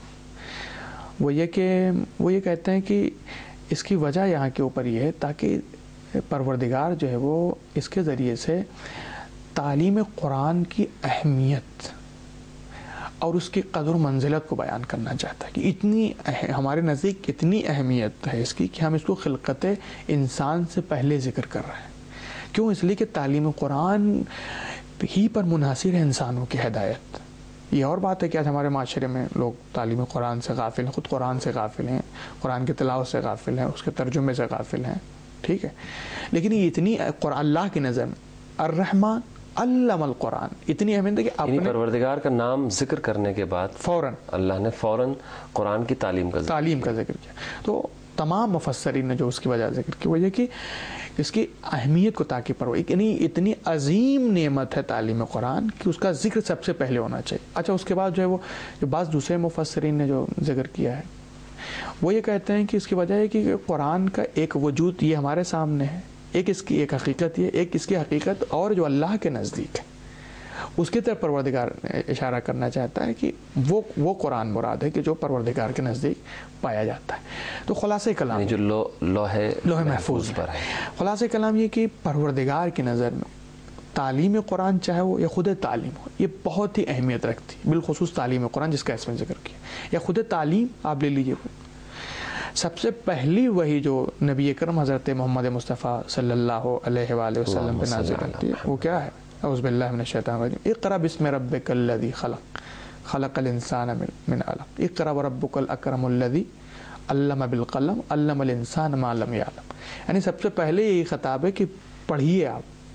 وہ یہ کہ وہ یہ کہتے ہیں کہ اس کی وجہ یہاں کے اوپر یہ ہے تاکہ پروردگار جو ہے وہ اس کے ذریعے سے تعلیم قرآن کی اہمیت اور اس کی قدر و منزلت کو بیان کرنا چاہتا ہے کہ اتنی ہمارے نزدیک اتنی اہمیت ہے اس کی کہ ہم اس کو خلقت انسان سے پہلے ذکر کر رہے ہیں. کیوں؟ اس لیے کہ تعلیم قرآن ہی پر منحصر ہے انسانوں کی ہدایت. یہ اور بات ہے کہ آج ہمارے معاشرے میں لوگ تعلیم قرآن سے غافل ہیں، خود قرآن سے غافل ہیں، قرآن کی تلاوت سے غافل ہیں، اس کے ترجمے سے غافل ہیں. ٹھیک ہے، لیکن یہ اتنی قرآن اللہ کی نظر میں الرحمن علم القرآن اتنی اہمیت ہے کہ اپنے پروردگار کا نام ذکر کرنے کے بعد فوراً اللہ نے فوراً قرآن کی تعلیم کا تعلیم کا ذکر کیا. تو تمام مفسرین نے جو اس کی وجہ ذکر کی وہ یہ کہ اس کی اہمیت کو تاکہ پر یعنی اتنی عظیم نعمت ہے تعلیم قرآن کہ اس کا ذکر سب سے پہلے ہونا چاہیے. اچھا اس کے بعد جو ہے وہ جو بعض دوسرے مفسرین نے جو ذکر کیا ہے وہ یہ کہتے ہیں کہ اس کی وجہ ہے کہ قرآن کا ایک وجود یہ ہمارے سامنے ہے، ایک اس کی ایک حقیقت یہ ایک اس کی حقیقت اور جو اللہ کے نزدیک ہے اس کی طرف پروردگار اشارہ کرنا چاہتا ہے کہ وہ وہ قرآن مراد ہے کہ جو پروردگار کے نزدیک پایا جاتا ہے. تو خلاصہ کلام جو لوح لوح محفوظ پر ہے، خلاصہ کلام یہ کہ پروردگار کی نظر میں تعلیم قرآن چاہے وہ یا خود تعلیم ہو یہ بہت ہی اہمیت رکھتی ہے. بالخصوص تعلیم قرآن جس کا اس میں ذکر کیا یا خود تعلیم آپ لے لیجیے. سب سے پہلی وہی جو نبی اکرم حضرت محمد مصطفیٰ صلی اللہ علیہ وآلہ وسلم پہ نازل ہوتی ہے وہ کیا ہے؟ اعوذ باللہ من الشیطان الرجیم اقرأ بسم ربک الذی خلق خلق الانسان من علق اقرأ وربک الاکرم الذی علم بالقلم علم الانسان ما لم یعلم. یعنی سب سے پہلے یہی خطاب ہے کہ پڑھیے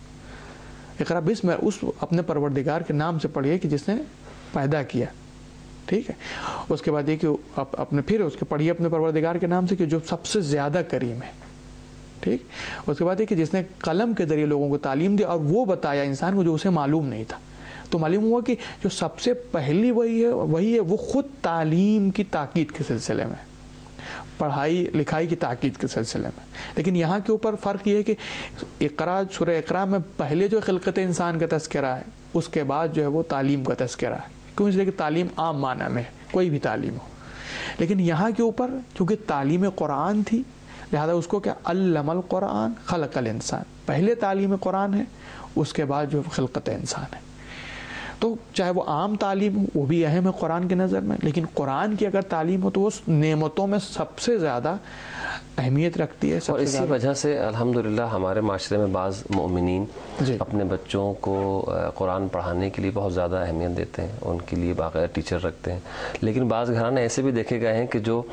آپ اقرأ بسم اس اپنے پروردگار کے نام سے پڑھیے کہ جس نے پیدا کیا. ٹھیک ہے، اس کے بعد یہ کہ اپنے پھر اس کے پڑھیے اپنے پروردگار کے نام سے کہ جو سب سے زیادہ کریم ہے. ٹھیک، اس کے بعد یہ کہ جس نے قلم کے ذریعے لوگوں کو تعلیم دی اور وہ بتایا انسان کو جو اسے معلوم نہیں تھا. تو معلوم ہوا کہ جو سب سے پہلی وہی ہے وہی ہے وہ خود تعلیم کی تاکید کے سلسلے میں، پڑھائی لکھائی کی تاکید کے سلسلے میں. لیکن یہاں کے اوپر فرق یہ ہے کہ اقرا سورہ اقرا میں پہلے جو خلقت انسان کا تذکرہ ہے اس کے بعد جو ہے وہ تعلیم کا تذکرہ ہے. کیوں؟ اس لیے کہ تعلیم عام معنی میں کوئی بھی تعلیم ہو. لیکن یہاں کے اوپر چونکہ تعلیم قرآن تھی لہذا اس کو کیا علم القرآن خلق الانسان، پہلے تعلیم قرآن ہے اس کے بعد جو خلقت انسان ہے. تو چاہے وہ عام تعلیم ہو وہ بھی اہم ہے قرآن کی نظر میں، لیکن قرآن کی اگر تعلیم ہو تو وہ نعمتوں میں سب سے زیادہ اہمیت رکھتی ہے. اور اسی وجہ سے الحمدللہ ہمارے معاشرے میں بعض مومنین جی اپنے بچوں کو قرآن پڑھانے کے لیے بہت زیادہ اہمیت دیتے ہیں، ان کے لیے باقاعدہ ٹیچر رکھتے ہیں. لیکن بعض گھرانے ایسے بھی دیکھے گئے ہیں کہ جو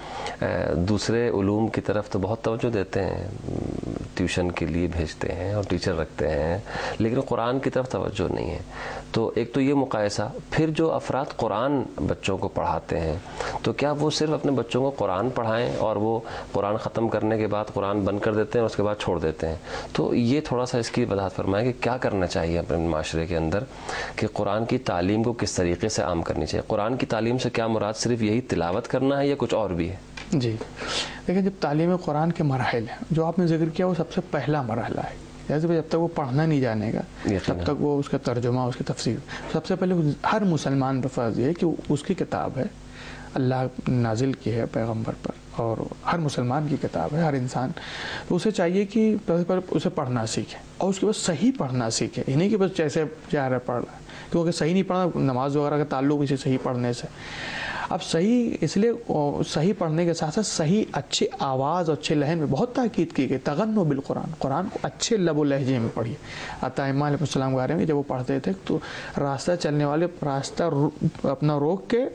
دوسرے علوم کی طرف تو بہت توجہ دیتے ہیں، ٹیوشن کے لیے بھیجتے ہیں اور ٹیچر رکھتے ہیں، لیکن قرآن کی طرف توجہ نہیں ہے. تو ایک تو یہ مقایسہ. پھر جو افراد قرآن بچوں کو پڑھاتے ہیں تو کیا وہ صرف اپنے بچوں کو قرآن پڑھائیں اور وہ قرآن ختم کرنے کے بعد قرآن بند کر دیتے ہیں اور اس کے بعد چھوڑ دیتے ہیں؟ تو یہ تھوڑا سا اس کی وضاحت فرمائیں کہ کیا کرنا چاہیے اپنے معاشرے کے اندر کہ قرآن کی تعلیم کو کس طریقے سے عام کرنی چاہیے. قرآن کی تعلیم سے کیا مراد صرف یہی تلاوت کرنا ہے یا کچھ اور بھی ہے؟ جی دیکھیں، جب تعلیم قرآن کے مراحل ہیں جو آپ نے ذکر کیا وہ سب سے پہلا مرحلہ ہے. جیسے جب تک وہ پڑھنا نہیں جانے گا تب تک وہ اس کا ترجمہ اس کی تفسیر سب سے پہلے ہر مسلمان پر فرض یہ ہے کہ اس کی کتاب ہے اللہ نازل کی ہے پیغمبر پر اور ہر مسلمان کی کتاب ہے ہر انسان، تو اسے چاہیے کہ اسے پڑھنا سیکھے اور اس کے بعد صحیح پڑھنا سیکھے. یہ نہیں کہ بس جیسے جا رہا پڑھ رہا ہے، کیونکہ صحیح نہیں پڑھنا نماز وغیرہ کا تعلق اسی صحیح پڑھنے سے. اب صحیح اس لیے صحیح پڑھنے کے ساتھ ساتھ صحیح اچھے آواز اور اچھے لہن میں بہت تاکید کی گئی. تغنو بالقرآن، قرآن کو اچھے لب و لہجے میں پڑھیے. عطائمہ علیہ السلام کے بارے میں جب وہ پڑھتے تھے تو راستہ چلنے والے راستہ اپنا روک کے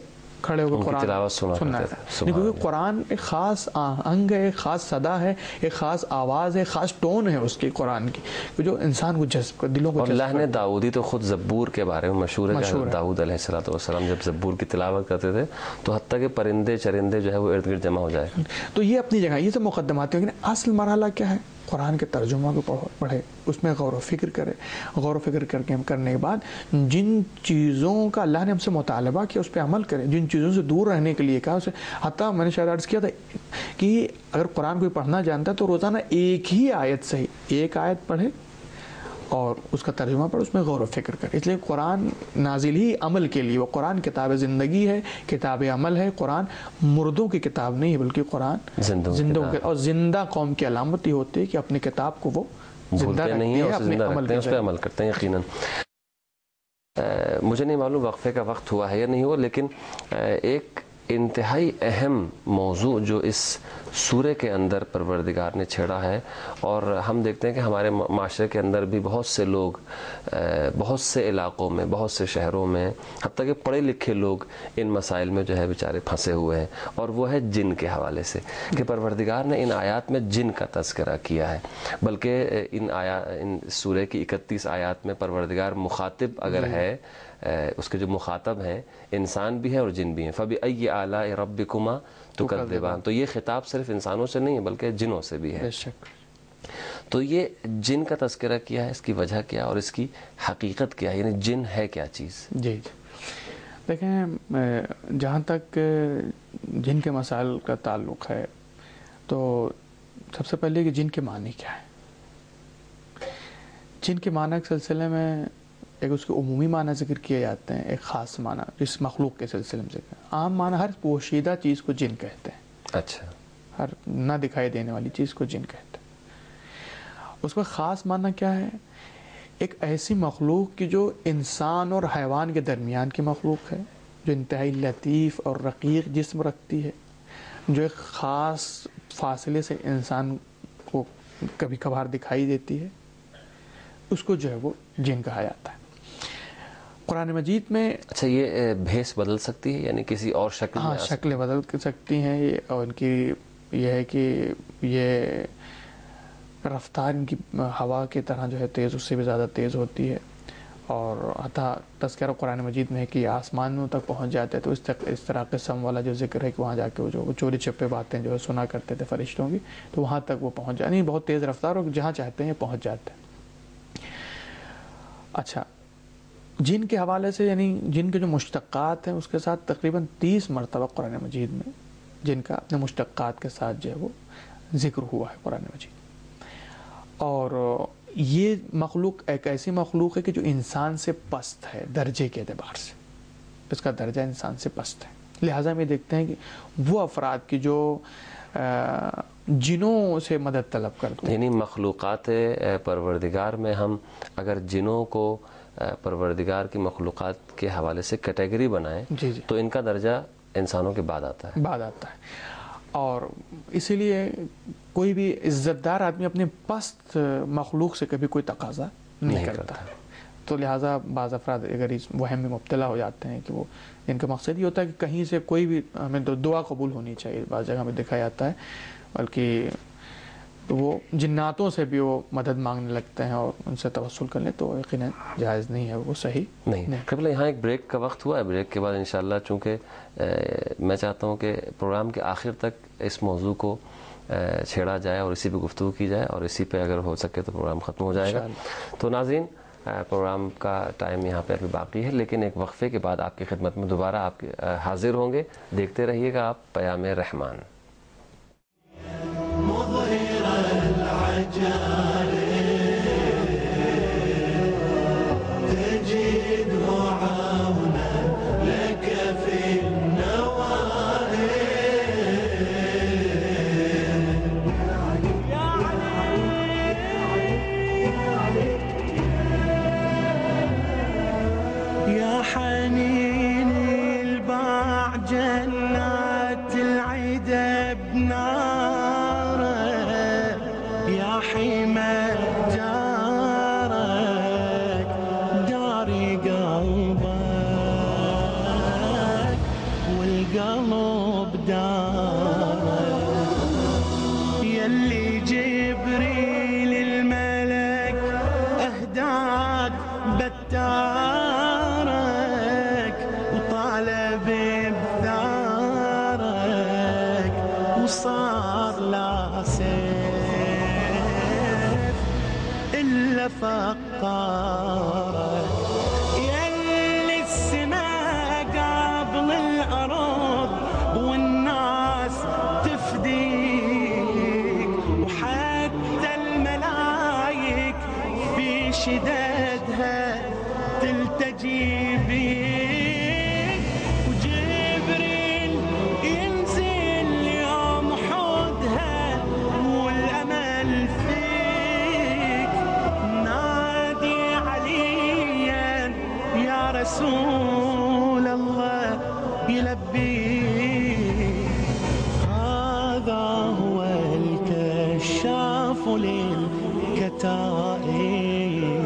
کھڑے ہو کے قرآن سننا ہے، کیونکہ قرآن ایک خاص آہنگ ہے، ایک خاص صدا ہے، ایک خاص آواز ہے، خاص ٹون ہے اس کی قرآن کی جو انسان کو جذب کر، دلوں کو اور جذب اللہ نے داؤدی تو خود زبور کے بارے میں مشہور ہے کہ داؤد علیہ الصلوۃ والسلام جب زبور کی تلاوت کرتے تھے تو حتیٰ کہ پرندے چرندے جو ہے وہ ارد گرد جمع ہو جائے. تو یہ اپنی جگہ، یہ تو مقدمات ہیں، لیکن اصل مرحلہ کیا ہے؟ قرآن کے ترجمہ کو پڑھو پڑھے، اس میں غور و فکر کرے، غور و فکر کر کے کرنے کے بعد جن چیزوں کا اللہ نے ہم سے مطالبہ کیا اس پہ عمل کرے، جن چیزوں سے دور رہنے کے لیے کہا اسے، حتیٰ میں نے شاید عرض کیا تھا کہ اگر قرآن کوئی پڑھنا جانتا ہے تو روزانہ ایک ہی آیت سے ہی ایک آیت پڑھے اور اس کا ترجمہ پڑھے، اس میں غور و فکر کرے. اس لیے قرآن نازل ہی عمل کے لیے، وہ قرآن کتاب زندگی ہے، کتاب عمل ہے. قرآن مردوں کی کتاب نہیں ہے بلکہ قرآن زندوں کے، اور زندہ قوم کی علامت یہ ہوتی ہے کہ اپنی کتاب کو وہ زندہ رکھتے ہیں، اپنے عمل اس پہ عمل کرتے ہیں. یقیناً مجھے نہیں معلوم وقفے کا وقت ہوا ہے یا نہیں ہوا، لیکن ایک انتہائی اہم موضوع جو اس سورہ کے اندر پروردگار نے چھیڑا ہے، اور ہم دیکھتے ہیں کہ ہمارے معاشرے کے اندر بھی بہت سے لوگ بہت سے علاقوں میں، بہت سے شہروں میں، حتیٰ کہ پڑھے لکھے لوگ ان مسائل میں جو ہے بیچارے پھنسے ہوئے ہیں، اور وہ ہے جن کے حوالے سے کہ پروردگار نے ان آیات میں جن کا تذکرہ کیا ہے. بلکہ ان آیا ان سورہ کی اکتیس آیات میں پروردگار مخاطب اگر ہے، اس کے جو مخاطب ہیں انسان بھی ہیں اور جن بھی ہیں. فَبِأَيِّ آلَاءِ رَبِّكُمَا تُكَذِّبَانِ. تو یہ خطاب صرف انسانوں سے نہیں ہے بلکہ جنوں سے بھی ہے. تو یہ جن کا تذکرہ کیا ہے، اس کی وجہ کیا اور اس کی حقیقت کیا ہے، یعنی جن ہے کیا چیز؟ جی جی دیکھیں، جہاں تک جن کے مسائل کا تعلق ہے تو سب سے پہلے کہ جن کے معنی کیا ہے. جن کے معنی کے سلسلے میں ایک اس کے عمومی معنی ذکر کیے جاتے ہیں، ایک خاص معنی جس مخلوق کے سلسلے میں ذکر. عام معنی ہر پوشیدہ چیز کو جن کہتے ہیں. اچھا. ہر نہ دکھائی دینے والی چیز کو جن کہتے ہیں. اس میں خاص معنی کیا ہے؟ ایک ایسی مخلوق کی جو انسان اور حیوان کے درمیان کی مخلوق ہے، جو انتہائی لطیف اور رقیق جسم رکھتی ہے، جو ایک خاص فاصلے سے انسان کو کبھی کبھار دکھائی دیتی ہے، اس کو جو ہے وہ جن کہا جاتا ہے. قرآن مجید میں اچھا یہ بھیس بدل سکتی ہے، یعنی کسی اور شکل میں؟ ہاں، شکلیں بدل سکتی ہیں، اور ان کی یہ ہے کہ یہ رفتار ان کی ہوا کی طرح جو ہے تیز، اس سے بھی زیادہ تیز ہوتی ہے. اور حتیٰ تذکرہ قرآن مجید میں ہے کہ آسمانوں تک پہنچ جاتے ہیں. تو اس تک اس طرح قسم والا جو ذکر ہے کہ وہاں جا کے وہ جو چوری چھپے باتیں جو ہے سنا کرتے تھے فرشتوں کی، تو وہاں تک وہ پہنچ جاتے ہیں. بہت تیز رفتار، اور جہاں چاہتے ہیں پہنچ جاتے ہیں. اچھا، جن کے حوالے سے یعنی جن کے جو مشتقات ہیں اس کے ساتھ تقریباً تیس مرتبہ قرآن مجید میں جن کا اپنے مشتقات کے ساتھ جو ہے وہ ذکر ہوا ہے قرآن مجید. اور یہ مخلوق ایک ایسی مخلوق ہے کہ جو انسان سے پست ہے درجے کے اعتبار سے، اس کا درجہ انسان سے پست ہے. لہٰذا ہم یہ دیکھتے ہیں کہ وہ افراد کی جو جنوں سے مدد طلب کرتے ہیں، یعنی مخلوقات پروردگار میں ہم اگر جنوں کو پروردگار کی مخلوقات کے حوالے سے کیٹیگری بنائیں جی جی تو ان کا درجہ انسانوں کے بعد آتا ہے بعد آتا ہے. اور اسی لیے کوئی بھی عزت دار آدمی اپنے پست مخلوق سے کبھی کوئی تقاضا نہیں, نہیں کرتا. تو لہٰذا بعض افراد اگر اس وہم میں مبتلا ہو جاتے ہیں کہ وہ ان کا مقصد یہ ہوتا ہے کہ کہیں سے کوئی بھی ہمیں دعا قبول ہونی چاہیے. بعض جگہ میں دیکھا جاتا ہے بلکہ وہ جناتوں سے بھی وہ مدد مانگنے لگتے ہیں اور ان سے توسل کر لیں، تو یقیناً جائز نہیں ہے، وہ صحیح نہیں. قبل یہاں ایک بریک کا وقت ہوا ہے، بریک کے بعد انشاءاللہ چونکہ میں چاہتا ہوں کہ پروگرام کے آخر تک اس موضوع کو چھیڑا جائے اور اسی پہ گفتگو کی جائے، اور اسی پہ اگر ہو سکے تو پروگرام ختم ہو جائے گا. تو ناظرین، پروگرام کا ٹائم یہاں پہ ابھی باقی ہے، لیکن ایک وقفے کے بعد آپ کی خدمت میں دوبارہ آپ حاضر ہوں گے. دیکھتے رہیے گا آپ پیام رحمان. حمى فقارك يلي السماء قبل الأرض والناس تفديك وحتى الملايك في شدادها تلتجي بيك وجبريل ينزل يوم حدها والأمل فيك نادي عليا يا رسول الله يلبيك هذا هو الكشاف للكتائب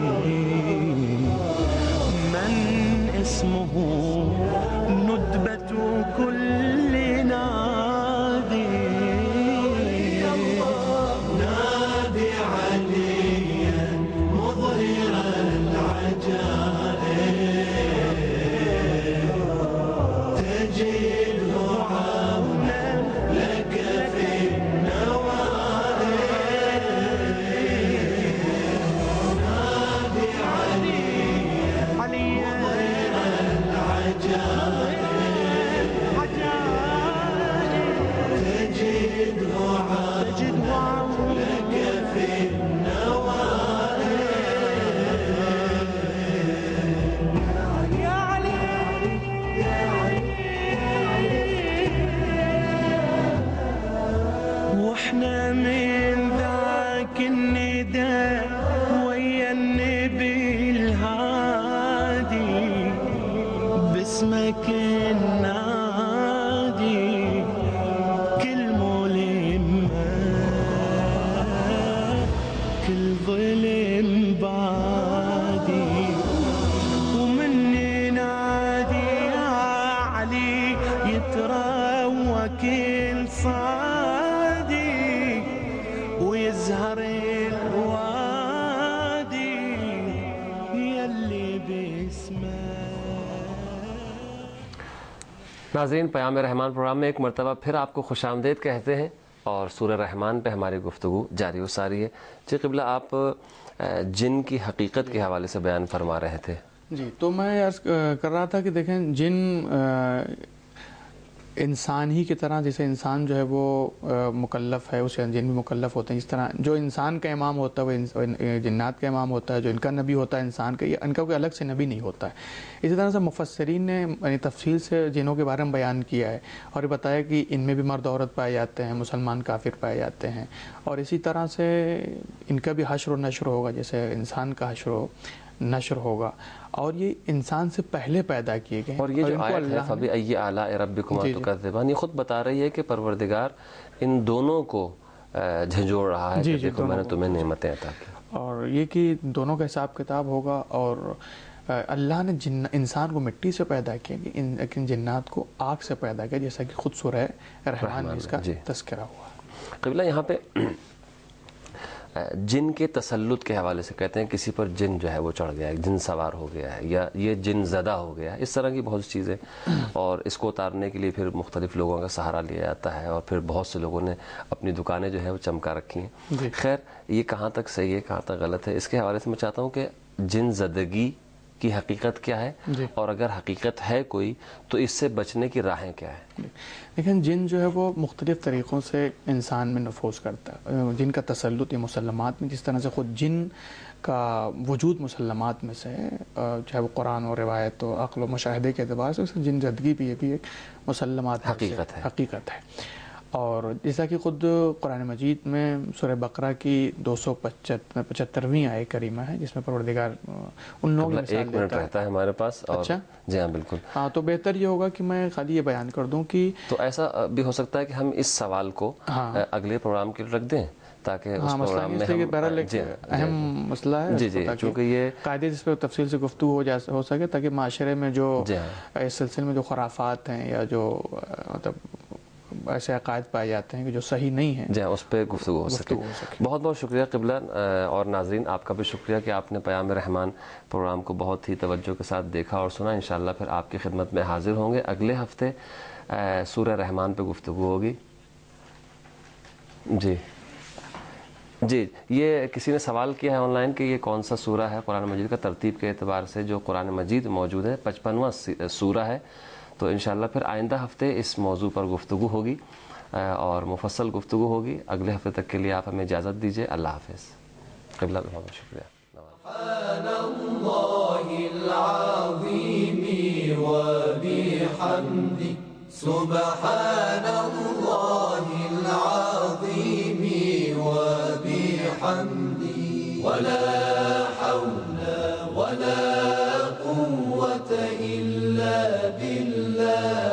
من اسمه ندبة كل نادي نادي عليا مظهر العجائب تجده عونا لك في النوائب نادي عليا عليا العجائب تجده عونا لك في النوائب يا علي يا علي واحنا من ذاك النداء ويا النبي الهادي باسمك النادي كل ملمة كل ظلم بادي ومني نادي يا علي يتروى كل صادي ويزهر الوادي يلي باسمه ناظرین پیام رحمان پروگرام میں ایک مرتبہ پھر آپ کو خوش آمدید کہتے ہیں اور سورہ رحمان پہ ہماری گفتگو جاری و ساری ہے. جی قبلہ آپ جن کی حقیقت کے حوالے سے بیان فرما رہے تھے. جی تو میں عرض کر رہا تھا کہ دیکھیں جن انسان ہی کی طرح جیسے انسان جو ہے وہ مکلف ہے اسے جن بھی مکلف ہوتے ہیں، اس طرح جو انسان کا امام ہوتا ہے وہ جنات کا امام ہوتا ہے، جو ان کا نبی ہوتا ہے انسان کا، یہ ان کا کوئی الگ سے نبی نہیں ہوتا ہے. اسی طرح سے مفسرین نے یعنی تفصیل سے جنوں کے بارے میں بیان کیا ہے اور یہ بتایا کہ ان میں بھی مرد عورت پائے جاتے ہیں، مسلمان کافر پائے جاتے ہیں، اور اسی طرح سے ان کا بھی حشر و نشر ہوگا جیسے انسان کا حشر و نشر ہوگا، اور یہ انسان سے پہلے پیدا کیے گئے. اور یہ جو آیت ہے فَبِأَيِّ آلَاءِ رَبِّكُمَا تُكَذِّبَانِ، یہ خود بتا رہی ہے کہ پروردگار ان دونوں کو جھنجھوڑ رہا ہے کہ دیکھو میں نے تمہیں نعمتیں عطا کی، اور یہ کہ دونوں کا حساب کتاب ہوگا. اور اللہ نے جن انسان کو مٹی سے پیدا کیا لیکن جنات کو آگ سے پیدا کیا، جیسا کہ خود سورہ رحمان میں اس کا تذکرہ ہوا. قبلہ یہاں پہ جن کے تسلط کے حوالے سے کہتے ہیں کسی پر جن جو ہے وہ چڑھ گیا ہے، جن سوار ہو گیا ہے، یا یہ جن زدہ ہو گیا ہے، اس طرح کی بہت سی چیزیں، اور اس کو اتارنے کے لیے پھر مختلف لوگوں کا سہارا لیا جاتا ہے، اور پھر بہت سے لوگوں نے اپنی دکانیں جو ہے وہ چمکا رکھی ہیں. خیر یہ کہاں تک صحیح ہے کہاں تک غلط ہے، اس کے حوالے سے میں چاہتا ہوں کہ جن زدگی کی حقیقت کیا ہے، اور اگر حقیقت ہے کوئی تو اس سے بچنے کی راہیں کیا ہیں. لیکن جن جو ہے وہ مختلف طریقوں سے انسان میں نفوذ کرتا ہے. جن کا تسلط یہ مسلمات میں، جس طرح سے خود جن کا وجود مسلمات میں سے ہے، چاہے وہ قرآن و روایت و عقل و مشاہدے کے اعتبار سے جن زدگی بھی یہ بھی ایک مسلمات حقیقت ہے حقیقت ہے. اور جیسا کہ خود قرآن مجید میں سورہ بقرہ کی دو سو پچہترویں آیہ کریمہ ہے جس میں پروردگار ان لوگوں کی مثال ایک منٹ رہتا ہے ہمارے پاس. اچھا جی ہاں بالکل. ہاں تو بہتر یہ ہوگا کہ میں خالی یہ بیان کر دوں کہ تو ایسا بھی ہو سکتا ہے کہ ہم اس سوال کو اگلے پروگرام کے لیے رکھ دیں تاکہ اس پروگرام میں ہم اہم مسئلہ ہے جی جی چونکہ یہ قاعدے جس پہ تفصیل سے گفتگو ہو جا ہو سکے تاکہ معاشرے میں جو اس سلسلے میں جو خرافات ہیں یا جو مطلب ایسے عقائد پائے جاتے ہیں کہ جو صحیح نہیں ہیں جی اس پہ گفتگو ہو سکے. بہت بہت شکریہ قبلہ، اور ناظرین آپ کا بھی شکریہ کہ آپ نے پیام رحمان پروگرام کو بہت ہی توجہ کے ساتھ دیکھا اور سنا. انشاءاللہ پھر آپ کی خدمت میں حاضر ہوں گے. اگلے ہفتے سورہ رحمان پہ گفتگو ہوگی. جی جی، یہ کسی نے سوال کیا ہے آن لائن کہ یہ کون سا سورہ ہے قرآن مجید کا ترتیب کے اعتبار سے جو قرآن مجید موجود ہے، پچپنواں سورہ ہے. تو انشاءاللہ پھر آئندہ ہفتے اس موضوع پر گفتگو ہوگی اور مفصل گفتگو ہوگی. اگلے ہفتے تک کے لیے آپ ہمیں اجازت دیجیے. اللہ حافظ. قبلہ بہت بہت شکریہ. سبحان اللہ العظیم وبحمدہ سبحان اللہ العظیم وبحمدہ ولا حول ولا قوة إلا بالله